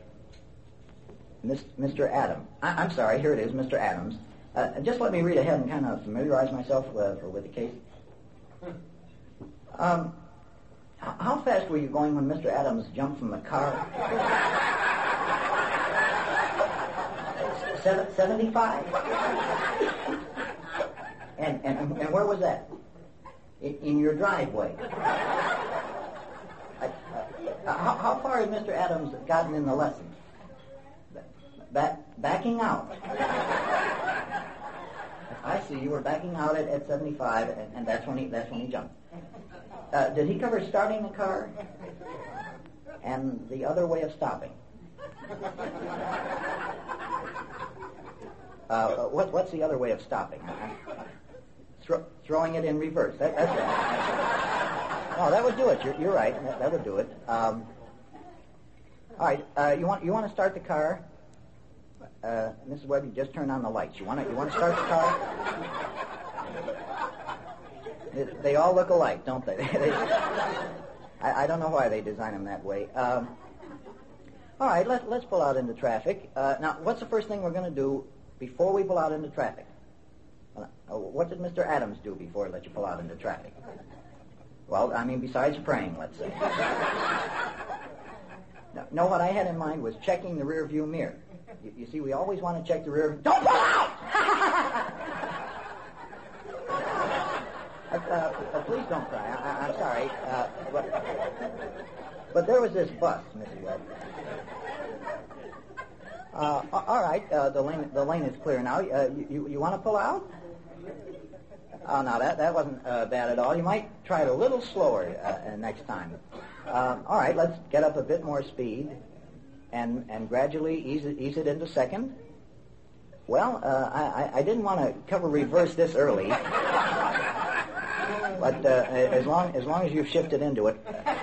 Mr. Adams. I'm sorry, here it is, Mr. Adams. Just let me read ahead and kind of familiarize myself with the case. How fast were you going when Mr. Adams jumped from the car? 75? And where was that? In your driveway. How far has Mr. Adams gotten in the lesson? Backing out. I see. You were backing out at 75, and that's when he jumped. Did he cover starting the car? and the other way of stopping. What's the other way of stopping? Throwing it in reverse. That's right. Oh, that would do it. You're right. That would do it. All right. You want to start the car? Mrs. Webb, you just turn on the lights. You want to start the car? They all look alike, don't they? I don't know why they design them that way. All right, let's pull out into traffic. Now, what's the first thing we're going to do before we pull out into traffic? What did Mr. Adams do before he let you pull out into traffic? Well, I mean, besides praying, let's say. No, what I had in mind was checking the rear view mirror. You see, we always want to check the rear. Don't pull out! Please don't cry. I'm sorry. But there was this bus, Mrs. Webb. All right. The lane is clear now. You want to pull out? Oh, no, that wasn't bad at all. You might try it a little slower next time. All right. Let's get up a bit more speed, and gradually ease it into second. Well, I didn't want to cover reverse this early. But as long as you've shifted into it,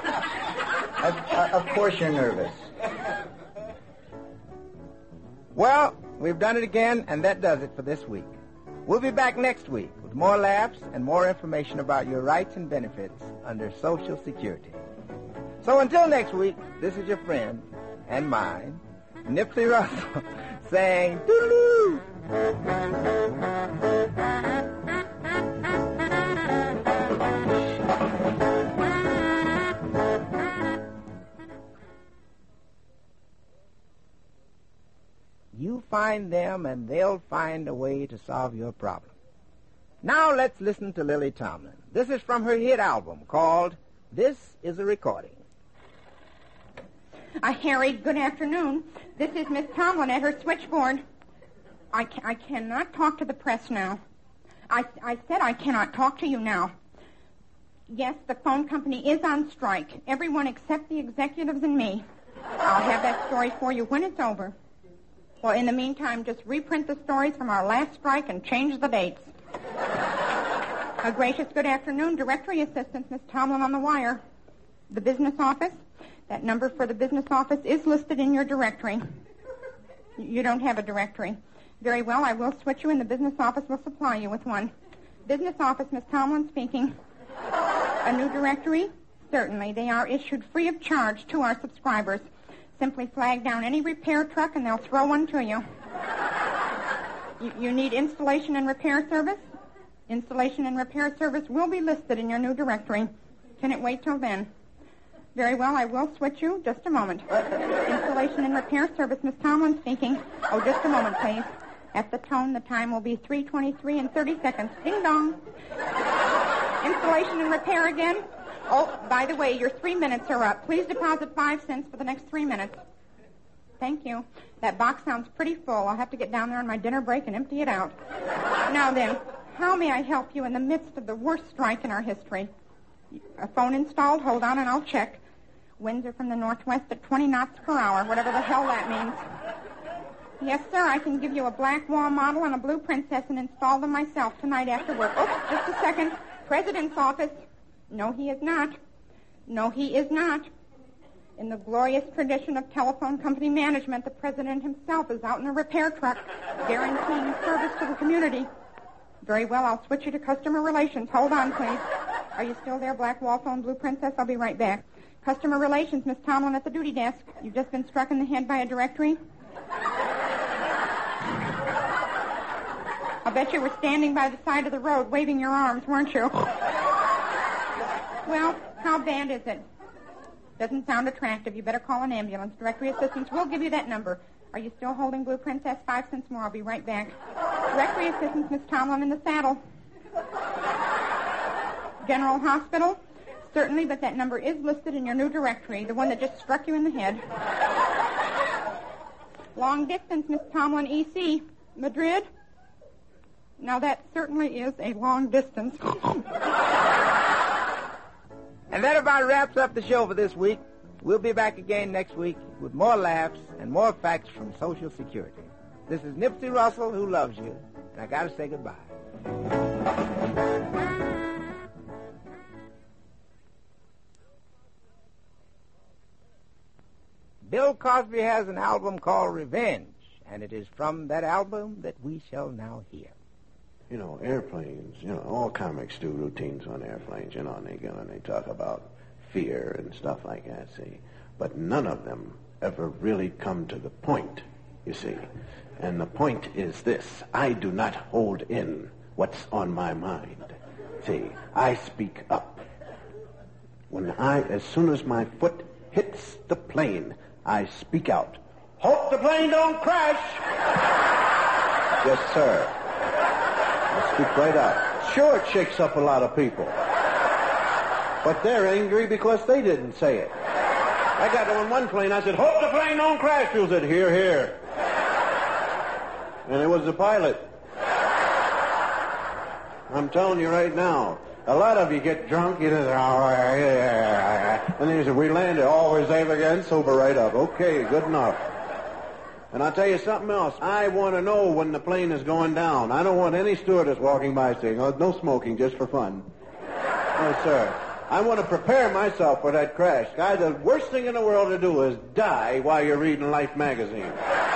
of course you're nervous. Well, we've done it again, and that does it for this week. We'll be back next week with more laughs and more information about your rights and benefits under Social Security. So until next week, this is your friend and mine, Nipsey Russell, saying toodaloo. You find them, and they'll find a way to solve your problem. Now let's listen to Lily Tomlin. This is from her hit album called This Is a Recording. Harry, good afternoon. This is Miss Tomlin at her switchboard. I cannot talk to the press now. I said I cannot talk to you now. Yes, the phone company is on strike. Everyone except the executives and me. I'll have that story for you when it's over. Well, in the meantime, just reprint the stories from our last strike and change the dates. A gracious good afternoon. Directory assistant, Miss Tomlin on the wire. The business office? That number for the business office is listed in your directory. You don't have a directory. Very well, I will switch you, and the business office will supply you with one. Business office, Miss Tomlin speaking. A new directory? Certainly. They are issued free of charge to our subscribers. Simply flag down any repair truck, and they'll throw one to you. You need installation and repair service? Installation and repair service will be listed in your new directory. Can it wait till then? Very well, I will switch you. Just a moment. Installation and repair service, Miss Tomlin speaking. Oh, just a moment, please. At the tone, the time will be 3:23 and 30 seconds. Ding dong. Installation and repair again? Oh, by the way, your 3 minutes are up. Please deposit 5 cents for the next 3 minutes. Thank you. That box sounds pretty full. I'll have to get down there on my dinner break and empty it out. Now then, how may I help you in the midst of the worst strike in our history? A phone installed? Hold on and I'll check. Winds are from the northwest at 20 knots per hour, whatever the hell that means. Yes, sir, I can give you a black wall model and a blue princess and install them myself tonight after work. Oh, just a second. President's office. No, he is not. No, he is not. In the glorious tradition of telephone company management, the president himself is out in a repair truck, guaranteeing service to the community. Very well, I'll switch you to customer relations. Hold on, please. Are you still there, black wall phone, blue princess? I'll be right back. Customer relations, Miss Tomlin at the duty desk. You've just been struck in the head by a directory? I'll bet you were standing by the side of the road waving your arms, weren't you? Well, how bad is it? Doesn't sound attractive. You better call an ambulance. Directory assistance will give you that number. Are you still holding Blue Princess? 5 cents more. I'll be right back. Directory assistance, Miss Tomlin in the saddle. General Hospital? Certainly, but that number is listed in your new directory, the one that just struck you in the head. Long distance, Miss Tomlin, EC. Madrid? Now, that certainly is a long distance. And that about wraps up the show for this week. We'll be back again next week with more laughs and more facts from Social Security. This is Nipsey Russell, who loves you, and I gotta say goodbye. Bill Cosby has an album called Revenge, and it is from that album that we shall now hear. You know, airplanes, all comics do routines on airplanes, and they talk about fear and stuff like that, see. But none of them ever really come to the point, you see. And the point is this: I do not hold in what's on my mind. See, I speak up. As soon as my foot hits the plane, I speak out. Hope the plane don't crash! Yes, sir. I speak right out. Sure, it shakes up a lot of people. But they're angry because they didn't say it. I got on one plane, I said, hope the plane don't crash. People said, hear, hear. And it was the pilot. I'm telling you right now, a lot of you get drunk, and then you say, we landed, always save again, sober right up. Okay, good enough. And I'll tell you something else. I want to know when the plane is going down. I don't want any stewardess walking by saying, oh, no smoking, just for fun. No, sir. I want to prepare myself for that crash. Guy, the worst thing in the world to do is die while you're reading Life magazine.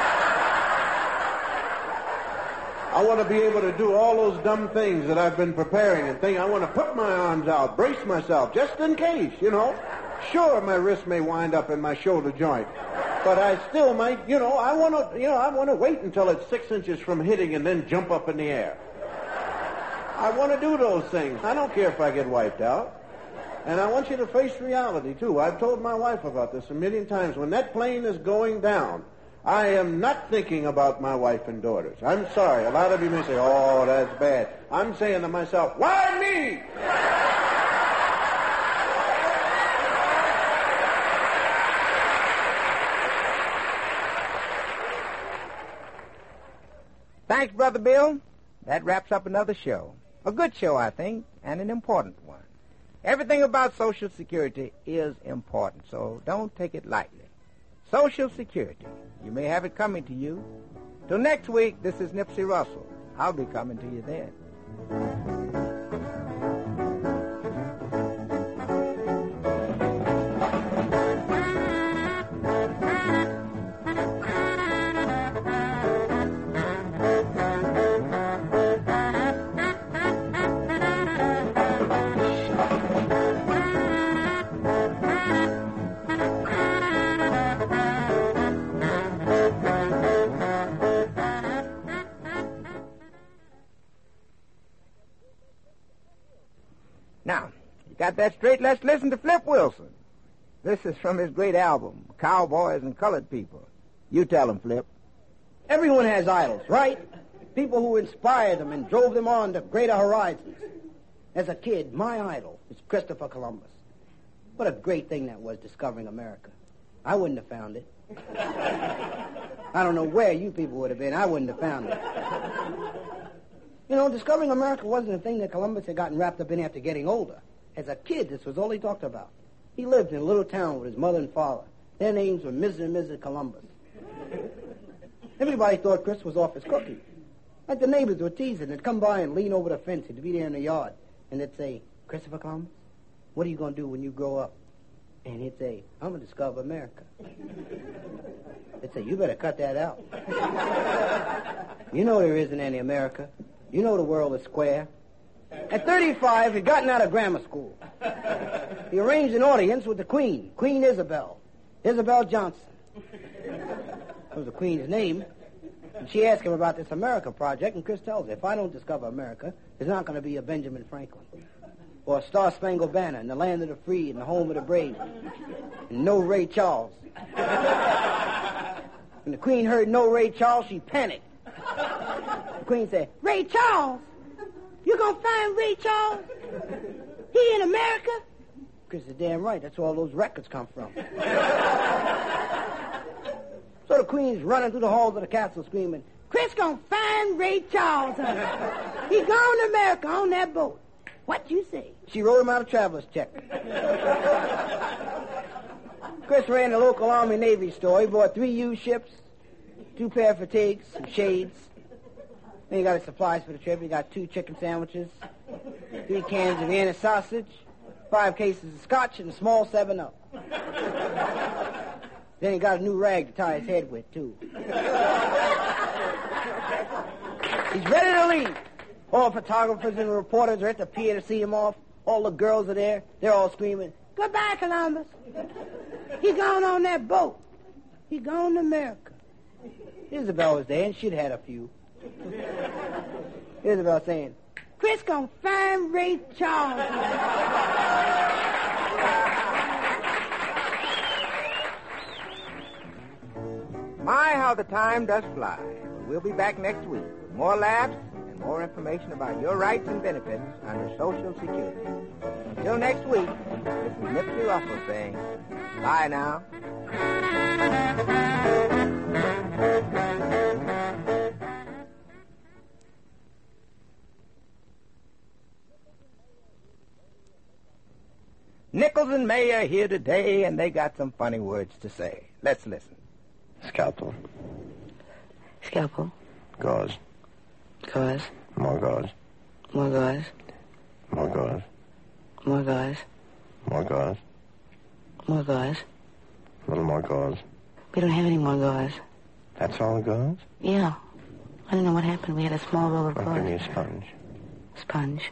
I want to be able to do all those dumb things that I've been preparing and think. I want to put my arms out, brace myself, just in case, Sure, my wrist may wind up in my shoulder joint, but I still might, I want to wait until it's 6 inches from hitting and then jump up in the air. I want to do those things. I don't care if I get wiped out. And I want you to face reality, too. I've told my wife about this a million times. When that plane is going down, I am not thinking about my wife and daughters. I'm sorry. A lot of you may say, oh, that's bad. I'm saying to myself, why me? Thanks, Brother Bill. That wraps up another show. A good show, I think, and an important one. Everything about Social Security is important, so don't take it lightly. Social Security. You may have it coming to you. Till next week, this is Nipsey Russell. I'll be coming to you then. Now, you got that straight? Let's listen to Flip Wilson. This is from his great album, Cowboys and Colored People. You tell him, Flip. Everyone has idols, right? People who inspired them and drove them on to greater horizons. As a kid, my idol was Christopher Columbus. What a great thing that was, discovering America. I wouldn't have found it. I don't know where you people would have been. I wouldn't have found it. Discovering America wasn't a thing that Columbus had gotten wrapped up in after getting older. As a kid, this was all he talked about. He lived in a little town with his mother and father. Their names were Mrs. and Mrs. Columbus. Everybody thought Chris was off his cookie. Like the neighbors were teasing. They'd come by and lean over the fence. He'd be there in the yard. And they'd say, Christopher Columbus, what are you going to do when you grow up? And he'd say, I'm going to discover America. They'd say, you better cut that out. You know there isn't any America. You know the world is square. At 35, he'd gotten out of grammar school. He arranged an audience with the Queen, Queen Isabel Johnson. That was the Queen's name. And she asked him about this America project, and Chris tells her, if I don't discover America, there's not going to be a Benjamin Franklin. Or a Star-Spangled Banner in the land of the free and the home of the brave. And no Ray Charles. When the Queen heard no Ray Charles, she panicked. The Queen said, Ray Charles? You gonna find Ray Charles? He in America? Chris is damn right. That's where all those records come from. So the Queen's running through the halls of the castle screaming, Chris gonna find Ray Charles, honey. He gone to America on that boat. What you say? She wrote him out a traveler's check. Chris ran the local Army-Navy store. He bought 3 used ships, 2 pair of fatigues, some shades. Then he got his supplies for the trip. He got 2 chicken sandwiches, 3 cans of Vienna sausage, 5 cases of scotch, and a small 7-Up. Then he got a new rag to tie his head with, too. He's ready to leave. All photographers and reporters are at the pier to see him off. All the girls are there. They're all screaming, "Goodbye, Columbus. He gone on that boat. He gone to America." Isabel was there, and she'd had a few. Isabel saying, "Chris gonna find Ray Charles." My, how the time does fly. We'll be back next week with more laughs and more information about your rights and benefits under Social Security. Until next week, this is Nipsey Russell saying, bye now. Nichols and May are here today, and they got some funny words to say. Let's listen. Scalpel. Scalpel. Gauze. Gauze. More gauze. More gauze. More gauze. More gauze. More gauze. More gauze. A little more gauze. We don't have any more gauze. That's all the gauze? Yeah. I don't know what happened. We had a small roll of Well, gauze. give me a sponge. Sponge.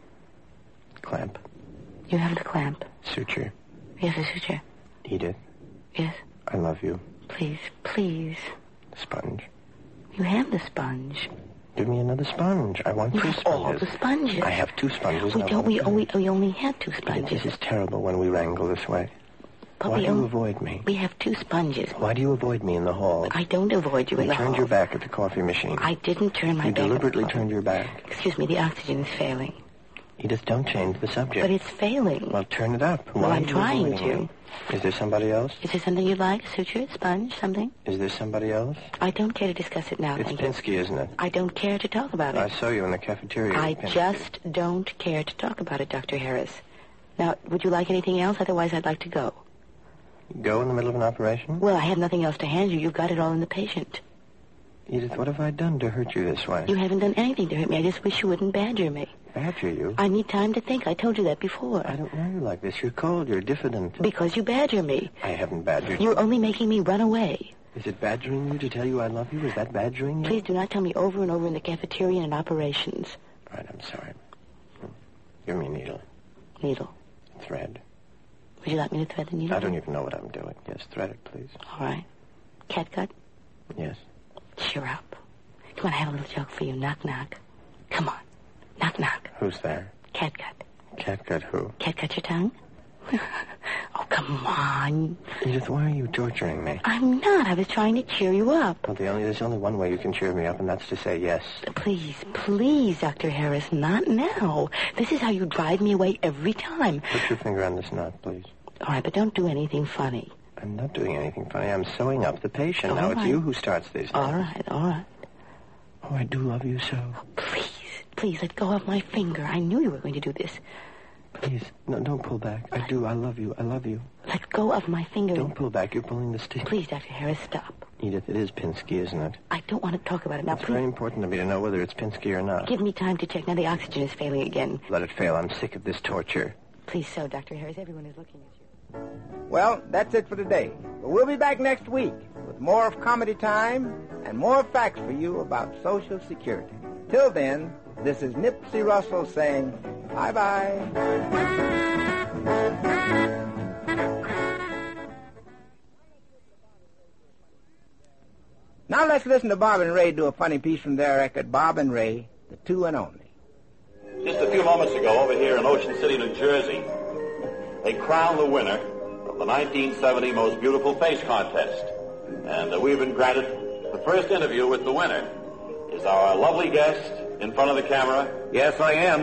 Clamp. You have the clamp. Suture. Yes, a suture. Edith. Yes. I love you. Please, please. Sponge. You have the sponge. Give me another sponge. I want You 2 have sponges. all the sponges. I have 2 sponges. We and I don't. want We only have 2 sponges. This is terrible when we wrangle this way. But Why we do you don't- avoid me? We have 2 sponges. Why do you avoid me in the hall? I don't avoid you in the You turned hall. your back at the coffee machine. I didn't turn my You back. deliberately turned your back. Excuse me, the oxygen is failing. Edith, don't change the subject. But it's failing. Well, turn it up. Well, Why I'm are you trying avoiding to. me? Is there somebody else? Is there something you'd like? Suture, sponge, something? Is there somebody else? I don't care to discuss it now. It's thank you. Pinsky, isn't it? I don't care to talk about I it. saw you in the cafeteria. I with Pinsky. just don't care to talk about it, Dr. Harris. Now, would you like anything else? Otherwise, I'd like to go. Go in the middle of an operation? Well, I have nothing else to hand you. You've got it all in the patient. Edith, what have I done to hurt you this way? You haven't done anything to hurt me. I just wish you wouldn't badger me. Badger you? I need time to think. I told you that before. I don't know you like this. You're cold. You're diffident. Because you badger me. I haven't badgered you. You're only making me run away. Is it badgering you to tell you I love you? Is that badgering you? Please do not tell me over and over in the cafeteria and operations. All right, I'm sorry. Give me a needle. Needle. Thread. Would you like me to thread the needle? I don't even know what I'm doing. Yes, thread it, please. All right. Catgut? Yes. Cheer up. Come on, I have a little joke for you. Knock, knock. Come on. Knock, knock. Who's there? Catgut. Catgut who? Catgut your tongue? Oh, come on. Edith, why are you torturing me? I'm not. I was trying to cheer you up. Well, there's only one way you can cheer me up, and that's to say yes. Please, please, Dr. Harris, not now. This is how you drive me away every time. Put your finger on this knot, please. All right, but don't do anything funny. I'm not doing anything funny. I'm sewing up the patient. All Now, right. it's you who starts these. All right, all right. Oh, I do love you so. Please, please, let go of my finger. I knew you were going to do this. Please, no, don't pull back. I do. I love you. I love you. Let go of my finger. Don't pull back. You're pulling the stick. Please, Dr. Harris, stop. Edith, it is Pinsky, isn't it? I don't want to talk about it now. It's Please, very important to me to know whether it's Pinsky or not. give me time to check. Now the oxygen is failing again. Let it fail. I'm sick of this torture. Please, so, Dr. Harris, everyone is looking at you. Well, that's it for today. But we'll be back next week with more of Comedy Time and more facts for you about Social Security. Till then, this is Nipsey Russell saying bye-bye. Now let's listen to Bob and Ray do a funny piece from their record, Bob and Ray, the two and only. Just a few moments ago, over here in Ocean City, New Jersey, they crowned the winner of the 1970 Most Beautiful Face Contest. And we've been granted the first interview with the winner. Is our lovely guest in front of the camera? Yes, I am.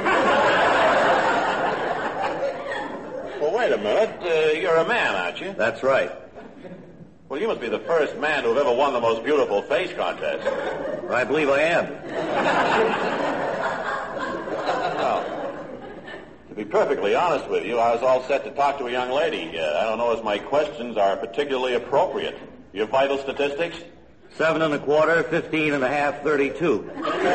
Well, wait a minute. You're a man, aren't you? That's right. Well, you must be the first man to have ever won the Most Beautiful Face Contest. I believe I am. Well, be perfectly honest with you, I was all set to talk to a young lady. I don't know if my questions are particularly appropriate. Your vital statistics? 7 1/4, 15 1/2, 32.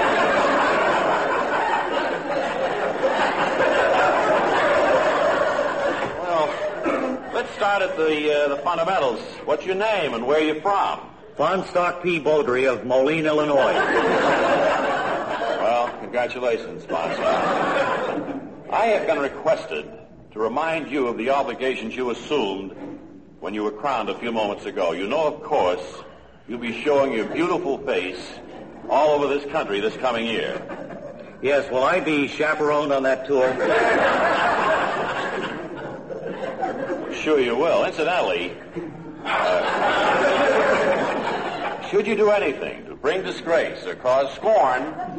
Let's start at the fundamentals. What's your name and where are you from? Fonstock P. Beaudry of Moline, Illinois. Well, congratulations, Fonstock. I have been requested to remind you of the obligations you assumed when you were crowned a few moments ago. You know, of course, you'll be showing your beautiful face all over this country this coming year. Yes, will I be chaperoned on that tour? Sure you will. Incidentally, should you do anything to bring disgrace or cause scorn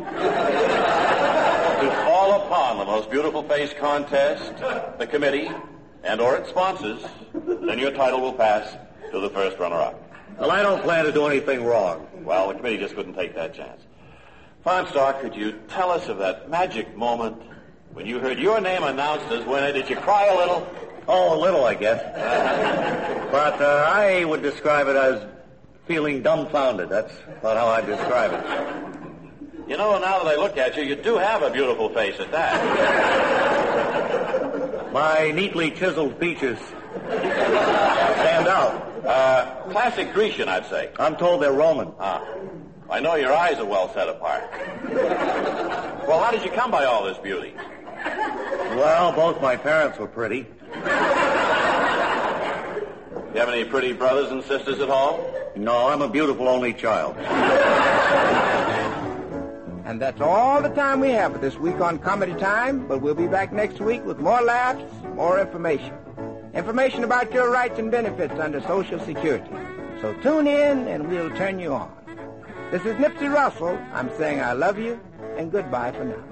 to fall upon the most beautiful face contest, the committee, and or its sponsors, then your title will pass to the first runner-up. Well, I don't plan to do anything wrong. Well, the committee just couldn't take that chance. Fonstock, could you tell us of that magic moment when you heard your name announced as winner? Did you cry a little? Oh, a little, I guess. But I would describe it as feeling dumbfounded. That's about how I'd describe it. You know, now that I look at you, you do have a beautiful face at that. My neatly chiseled features stand out. Classic Grecian, I'd say. I'm told they're Roman. I know your eyes are well set apart. Well, how did you come by all this beauty? Well, both my parents were pretty. You have any pretty brothers and sisters at home? No, I'm a beautiful only child. And that's all the time we have for this week on Comedy Time, but we'll be back next week with more laughs, more information. Information about your rights and benefits under Social Security. So tune in and we'll turn you on. This is Nipsey Russell. I'm saying I love you and goodbye for now.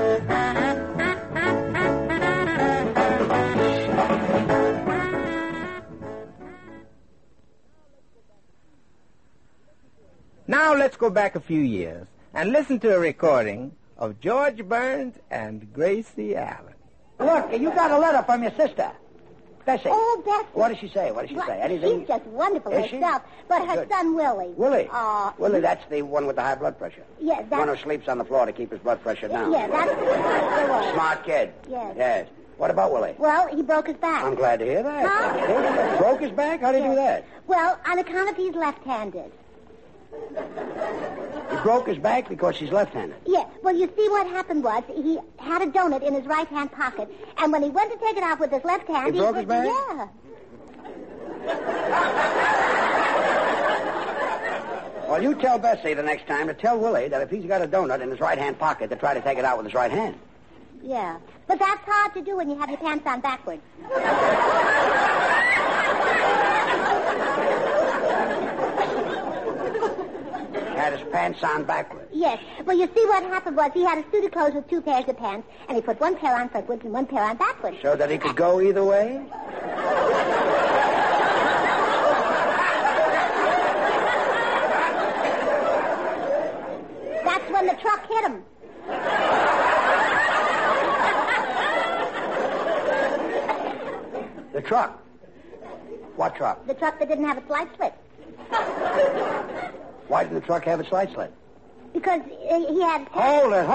Now let's go back a few years and listen to a recording of George Burns and Gracie Allen. Look, you got a letter from your sister. Bessie. Oh, Bessie. What did she say? What did she say? Anything? She's just wonderful Is she? herself. But her Good. son, Willie. Willie? Willie, that's the one with the high blood pressure. Yeah, The one that's... who sleeps on the floor to keep his blood pressure down. Yeah, that's the one. Smart kid. Yes. Yes. What about Willie? Well, he broke his back. I'm glad to hear that. Huh? Broke his back? How did he do that? Well, on account of he's left-handed. He broke his back because he's left-handed. Yeah, well, you see what happened was he had a donut in his right-hand pocket, and when he went to take it out with his left hand... He broke his back? Yeah. Well, you tell Bessie the next time to tell Willie that if he's got a donut in his right-hand pocket, to try to take it out with his right hand. Yeah, but that's hard to do when you have your pants on backwards. Had his pants on backwards. Yes. Well, you see what happened was he had a suit of clothes with two pairs of pants, and he put one pair on frontwards and one pair on backwards. So that he could go either way? That's when the truck hit him. The truck? What truck? The truck that didn't have a slide slit. Why didn't the truck have its light slit? Because he had... Hold it.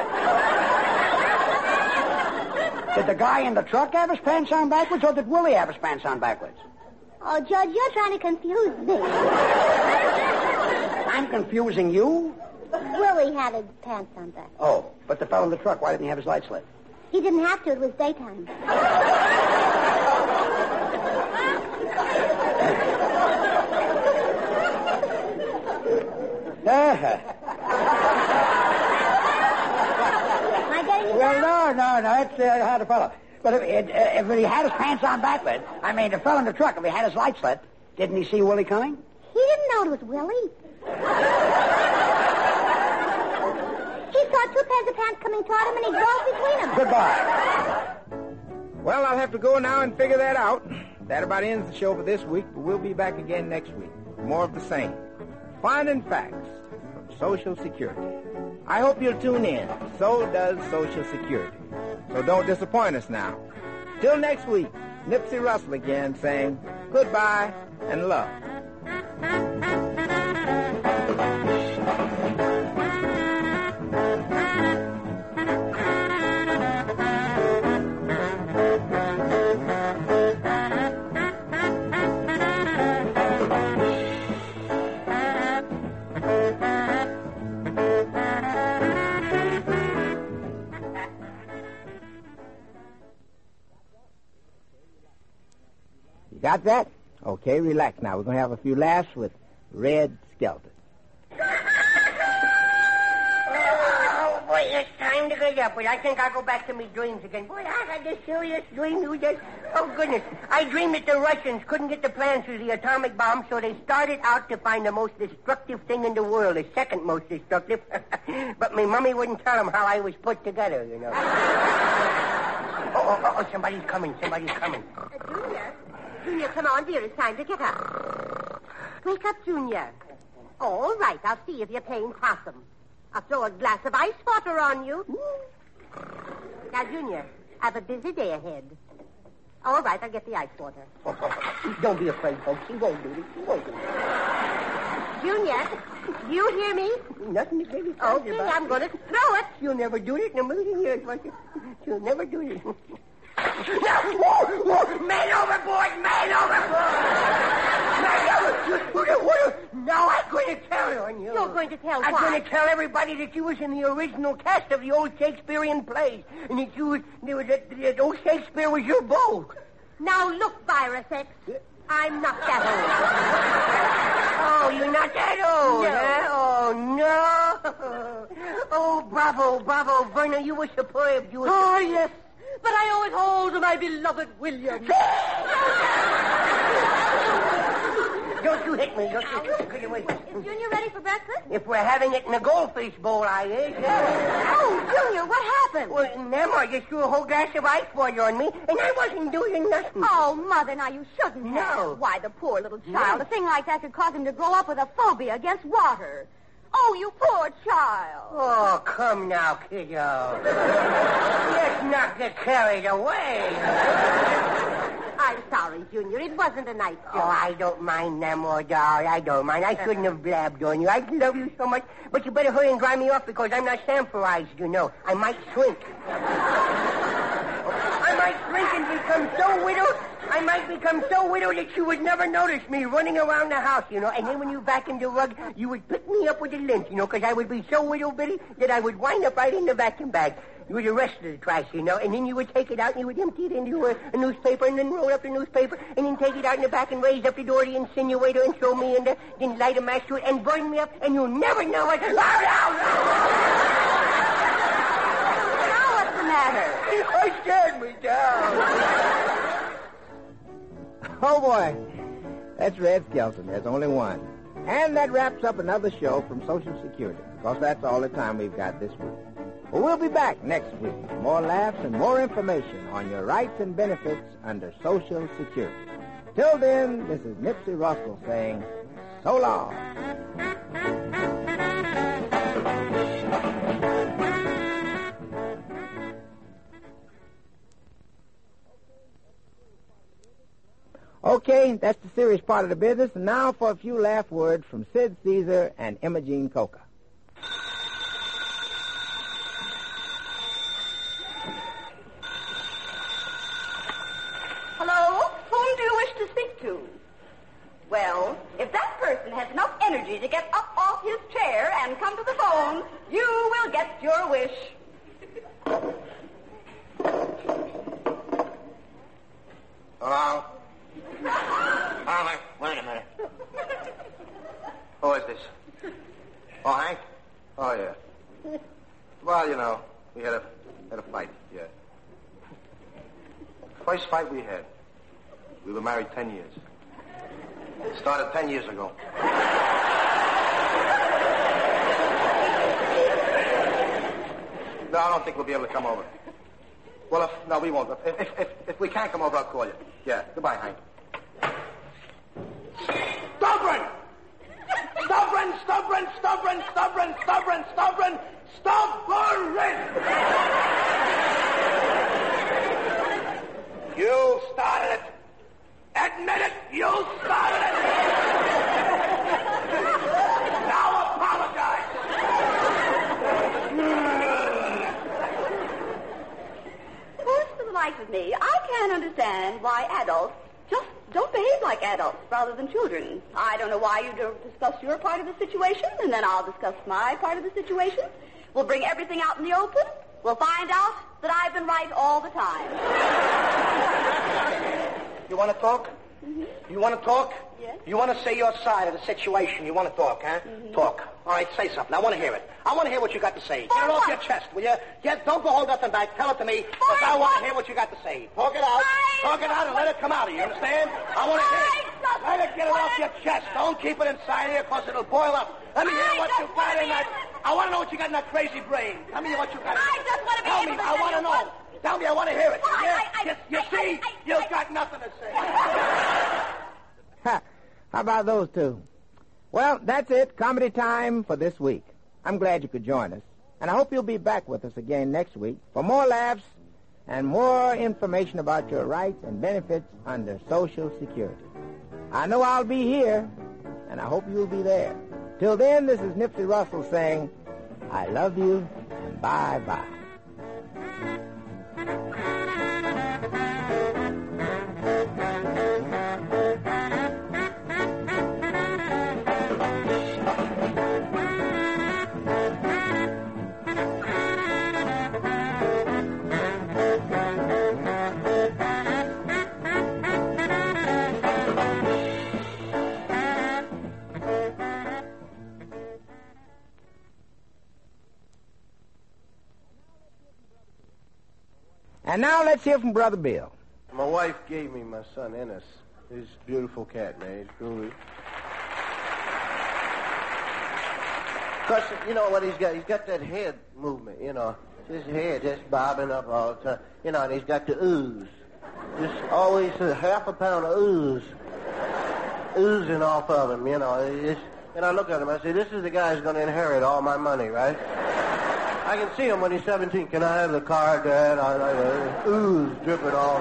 Did the guy in the truck have his pants on backwards, or did Willie have his pants on backwards? Oh, Judge, you're trying to confuse me. I'm confusing you? Willie had his pants on back. Oh, but the fellow in the truck, why didn't he have his light slit? He didn't have to. It was daytime. Well, no. That's how the fellow. But if he had his pants on backwards, I mean, the fellow in the truck, if he had his light slit, didn't he see Willie coming? He didn't know it was Willie. He saw two pairs of pants coming toward him, and he drove between them. Goodbye. Well, I'll have to go now and figure that out. That about ends the show for this week, but we'll be back again next week. More of the same. Finding facts from Social Security. I hope you'll tune in. So does Social Security. so don't disappoint us now. Till next week, Nipsey Russell again saying goodbye and love. Got that? Okay, relax now. We're going to have a few laughs with Red Skelton. Oh, boy, it's time to get up. But I think I'll go back to my dreams again. Boy, I had this serious dream. Oh, goodness. I dreamed that the Russians couldn't get the plans for the atomic bomb, so they started out to find the most destructive thing in the world, the second most destructive. But my mommy wouldn't tell them how I was put together, you know. Oh, somebody's coming. Junior, come on, dear. It's time to get up. Wake up, Junior. All right, I'll see if you're playing possum. I'll throw a glass of ice water on you. Now, Junior, I have a busy day ahead. All right, I'll get the ice water. Don't be afraid, folks. She won't do it. Junior, do you hear me? Nothing to give you. Okay, I'm going to throw it. She'll never do it in a million years, won't she? She'll never do it. Man overboard! Now I'm going to tell on you. You're going to tell I'm what? going to tell everybody that you was in the original cast of the old Shakespearean plays, and that that old Shakespeare was your beau. Now look, Virus X, I'm not that old. Oh, you're not that old, No. huh? Oh, no. Oh, bravo, Verna, you were superb. Oh, yes. But I owe it all to my beloved William. Don't you hit me. Is Junior ready for breakfast? If we're having it in a goldfish bowl, I is. Oh, Junior, what happened? Well, Nemar just threw a whole glass of ice water on me, and I wasn't doing nothing. Oh, Mother, now you shouldn't have. No. Why, the poor little child. A thing like that could cause him to grow up with a phobia against water. Oh, you poor child. Oh, come now, kiddo. Let's not get carried away. I'm sorry, Junior. It wasn't a nice joke. Oh, I don't mind, Namor, doll. I don't mind. I shouldn't have blabbed on you. I love you so much. But you better hurry and dry me off because I'm not sanforized, you know. I might shrink. I might shrink and become so widowed. I might become so widowed that you would never notice me running around the house, you know. And then when you vacuumed the rug, you would pick me up with a lint, you know, because I would be so widowed, Bitty, that I would wind up right in the vacuum bag with the rest of the trash, you know. And then you would take it out and you would empty it into a newspaper and then roll up the newspaper and then take it out in the back and raise up the door of the incinerator and throw me in there, then light a match to it and burn me up, and you'll never know it. Now what's the matter? I scared me down. Oh, boy. That's Red Skelton. There's only one. And that wraps up another show from Social Security, because that's all the time we've got this week. But we'll be back next week with more laughs and more information on your rights and benefits under Social Security. Till then, this is Nipsey Russell saying, so long. Okay, that's the serious part of the business. And now for a few laugh words from Sid Caesar and Imogene Coca. Hello? Whom do you wish to speak to? Well, if that person has enough energy to get up off his chair and come to the phone, you will get your wish. Hello? Wait a minute. Who is this? Oh, Hank? Oh, yeah. Well, you know, we had a fight, yeah. First fight we had. We were married 10 years. It started 10 years ago. No, I don't think we'll be able to come over. Well, no, we won't. If we can't come over, I'll call you. Yeah, goodbye, Hank. Stubborn! Stubborn, stubborn, stubborn, stubborn, stubborn, stubborn, stubborn! stop it! Now apologize! First, for the life of me, I can't understand why adults just don't behave like adults rather than children. I don't know why you don't discuss your part of the situation, and then I'll discuss my part of the situation. We'll bring everything out in the open. We'll find out that I've been right all the time. You want to talk? Mm-hmm. You want to talk? Yes. You want to say your side of the situation. You want to talk, huh? Mm-hmm. Talk. All right, say something. I want to hear it. I want to hear what you got to say. For Get it off what? your chest, will you? Yeah, don't go hold nothing back. Tell it to me, because I want to hear what you got to say. Talk it out. Talk it out and let it come out of you, understand? I want to hear it. Let it get it off your chest. Don't keep it inside here, because it'll boil up. Let me hear what you got in that. I want to know what you got in that crazy brain. Tell me what you got. I just want to be Tell able me. to I want to know. Tell me. I want to hear it. You see, you've got nothing to say. Ha! How about those two? Well, that's it. Comedy time for this week. I'm glad you could join us. And I hope you'll be back with us again next week for more laughs and more information about your rights and benefits under Social Security. I know I'll be here, and I hope you'll be there. Till then, this is Nipsey Russell saying, I love you, and bye-bye. And now let's hear from Brother Bill. My wife gave me my son, Ennis. He's a beautiful cat, man. He's truly. Because, you know what he's got? He's got that head movement, you know. His head just bobbing up all the time. You know, and he's got the ooze. Just always half a pound of ooze. Oozing off of him, you know. And I look at him, I say, this is the guy who's going to inherit all my money, right? I can see him when he's 17. Can I have the card, Dad? Ooze dripping off.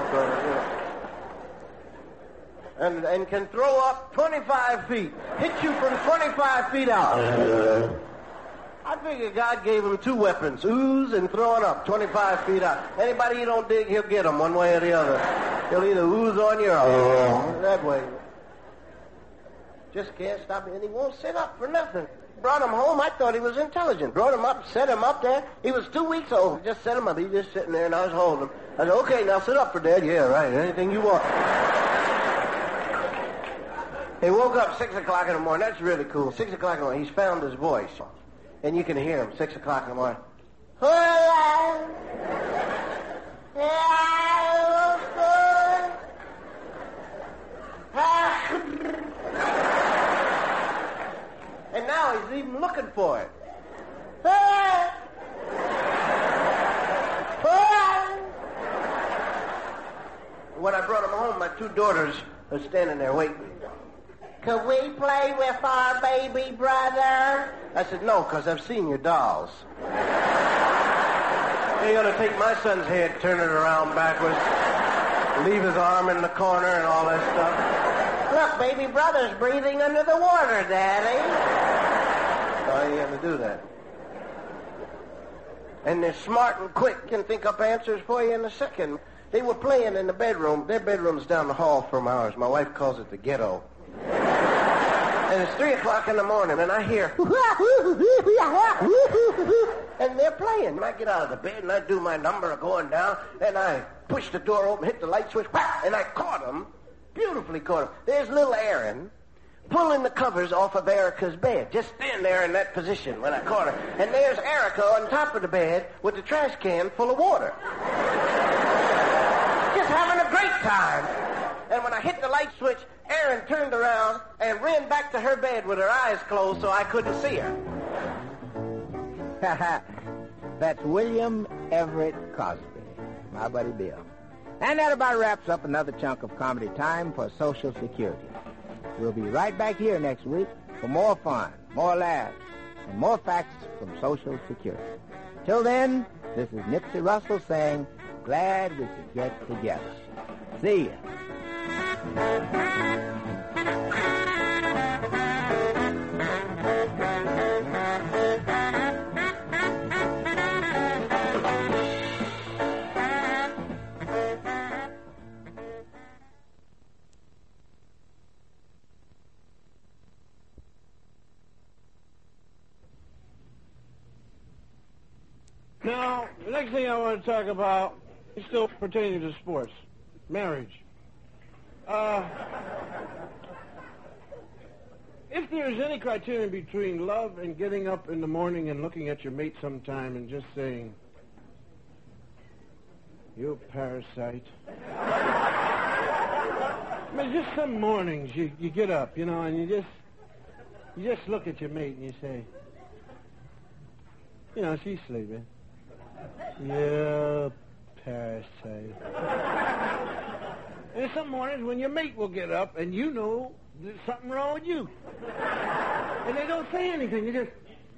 And can throw up 25 feet. Hit you from 25 feet out. I figure God gave him two weapons, ooze and throwing up 25 feet out. Anybody you don't dig, he'll get them one way or the other. He'll either ooze on you or that way. Just can't stop it, and he won't sit up for nothing. Brought him home. I thought he was intelligent. Brought him up, set him up there. He was 2 weeks old. Just set him up. He was just sitting there, and I was holding him. I said, okay, now sit up for Dad. Yeah, right. Anything you want. He woke up 6 o'clock in the morning. That's really cool. 6 o'clock in the morning. He's found his voice. And you can hear him 6 o'clock in the morning. And now he's even looking for it. When I brought him home, my two daughters were standing there waiting. Could we play with our baby brother? I said, no, because I've seen your dolls. You're going to take my son's head, turn it around backwards, leave his arm in the corner and all that stuff. Look, baby brother's breathing under the water, Daddy. No, you have to do that. And they're smart and quick, can think up answers for you in a second. They were playing in the bedroom. Their bedroom's down the hall from ours. My wife calls it the ghetto. And it's 3 o'clock in the morning, and I hear, and they're playing. And I get out of the bed, and I do my number of going down, and I push the door open, hit the light switch, whack, and I caught them, beautifully caught them. There's little Aaron pulling the covers off of Erica's bed, just standing there in that position when I caught her. And there's Erica on top of the bed with the trash can full of water. Just having a great time. And when I hit the light switch, Erin turned around and ran back to her bed with her eyes closed so I couldn't see her. That's William Everett Cosby, my buddy Bill. And that about wraps up another chunk of comedy time for Social Security. We'll be right back here next week for more fun, more laughs, and more facts from Social Security. Till then, this is Nipsey Russell saying, glad we could get together. See ya. Now, the next thing I want to talk about is still pertaining to sports. Marriage. If there's any criterion between love and getting up in the morning and looking at your mate sometime and just saying, "You parasite." I mean, just some mornings you get up, you know, and you just look at your mate and you say, you know, she's sleeping. "Yeah, parasite." There's some mornings when your mate will get up and you know there's something wrong with you. And they don't say anything. You just...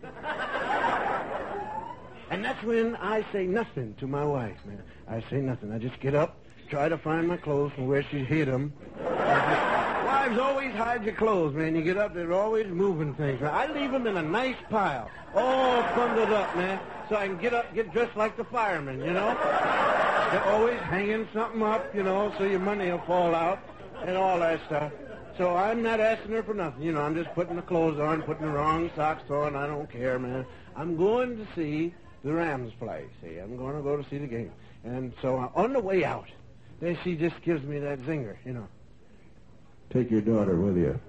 And that's when I say nothing to my wife, man. I say nothing. I just get up, try to find my clothes from where she hid them. Wives always hide your clothes, man. You get up, they're always moving things. I leave them in a nice pile, all bundled up, man, so I can get up, get dressed like the firemen, you know? They're always hanging something up, you know, so your money will fall out and all that stuff. So I'm not asking her for nothing, you know. I'm just putting the clothes on, putting the wrong socks on. I don't care, man. I'm going to see the Rams play, see. I'm going to go to see the game. And so on the way out, then she just gives me that zinger, you know. "Take your daughter with you."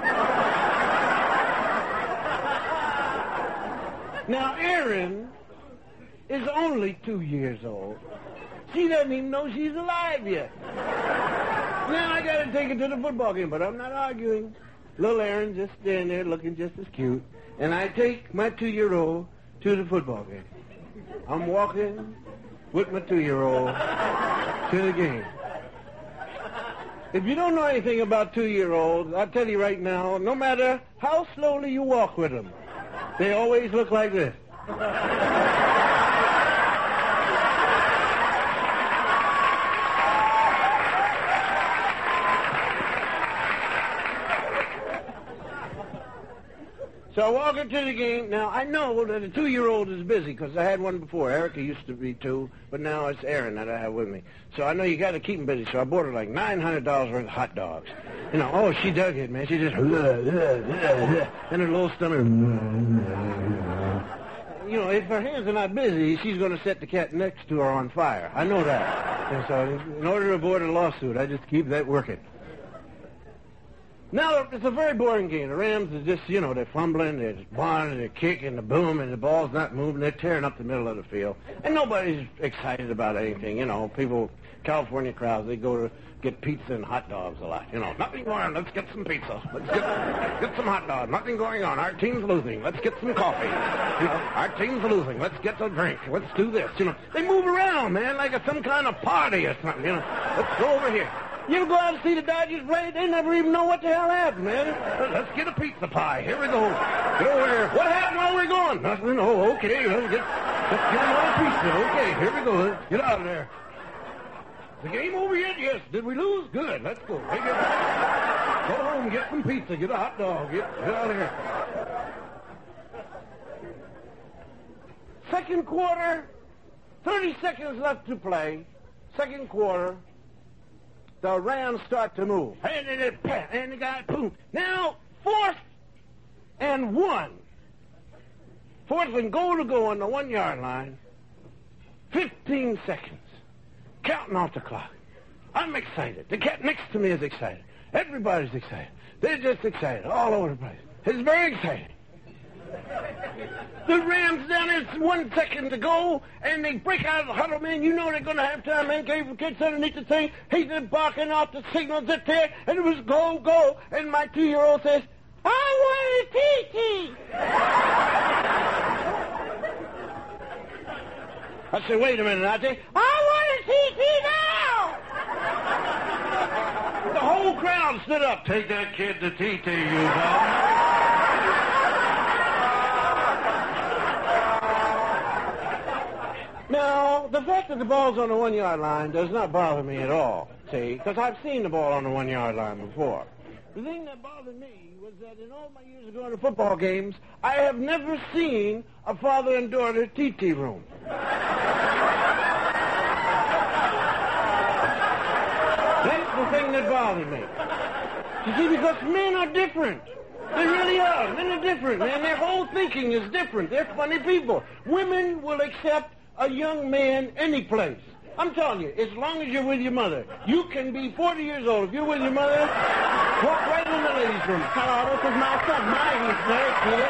Now, Erin is only 2 years old. She doesn't even know she's alive yet. Now I got to take her to the football game, but I'm not arguing. Little Erin just standing there looking just as cute, and I take my 2-year-old to the football game. I'm walking with my 2-year-old to the game. If you don't know anything about 2-year-olds, I'll tell you right now, no matter how slowly you walk with them, they always look like this. So I walk into the game. Now, I know that a 2-year-old is busy because I had one before. Erica used to be 2, but now it's Erin that I have with me. So I know you got to keep them busy. So I bought her like $900 worth of hot dogs. You know, oh, she dug it, man. She just, and her little stomach. You know, if her hands are not busy, she's going to set the cat next to her on fire. I know that. And so in order to avoid a lawsuit, I just keep that working. Now, it's a very boring game. The Rams are just, you know, they're fumbling, they're bonding, they're kicking, the boom, and the ball's not moving. They're tearing up the middle of the field. And nobody's excited about anything. You know, people, California crowds, they go to get pizza and hot dogs a lot. You know, nothing going on. Let's get some pizza. Let's get some hot dogs. Nothing going on. Our team's losing. Let's get some coffee. You know, our team's losing. Let's get a drink. Let's do this. You know, they move around, man, like it's some kind of party or something. You know, let's go over here. You go out and see the Dodgers play, they never even know what the hell happened, man. Let's get a pizza pie. Here we go. Get over here. What happened while we're gone? Nothing. Oh, okay. Let's get another pizza. Okay, here we go. Let's get out of there. Is the game over yet? Yes. Did we lose? Good. Let's go. Hey, go home, get some pizza, get a hot dog. Get out of here. Second quarter, 30 seconds left to play. Second quarter. The Rams start to move. And the guy, boom. Now, 4th and 1. 4th and goal to go on the 1-yard line. 15 seconds. Counting off the clock. I'm excited. The cat next to me is excited. Everybody's excited. They're just excited all over the place. It's very exciting. The Rams down there, it's 1 second to go, and they break out of the huddle, man. You know they're going to have time, man. Gabriel Kidd's underneath the thing. He's been barking off the signals up there, and it was go, go. And my 2-year-old says, "I want a TT." I said, "Wait a minute, Auntie. I want a TT now." The whole crowd stood up. "Take that kid to TT, you dog." Now, the fact that the ball's on the 1-yard line does not bother me at all, see, because I've seen the ball on the 1-yard line before. The thing that bothered me was that in all my years of going to football games, I have never seen a father and daughter TT room. That's the thing that bothered me. You see, because men are different. They really are. Men are different, man. Their whole thinking is different. They're funny people. Women will accept a young man any place. I'm telling you, as long as you're with your mother. You can be 40 years old. If you're with your mother, walk right in the ladies' room. Hello, this is my son. He's very cute.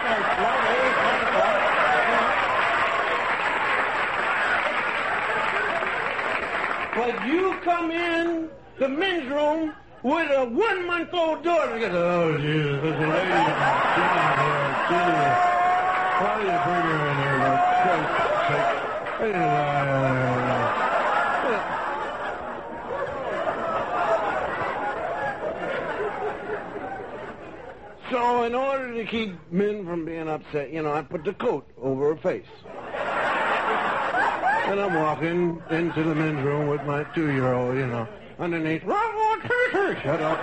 But you come in the men's room with a 1-month-old daughter. Oh, Jesus, there's a lady. Why do you bring her in here? So in order to keep men from being upset, I put the coat over her face. And I'm walking into the men's room with my 2-year-old, underneath. Shut up.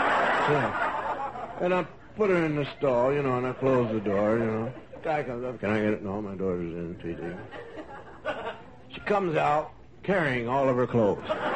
And I put her in the stall, and I close the door, Guy comes up, can I get it? No, my daughter's in, TT. She comes out carrying all of her clothes.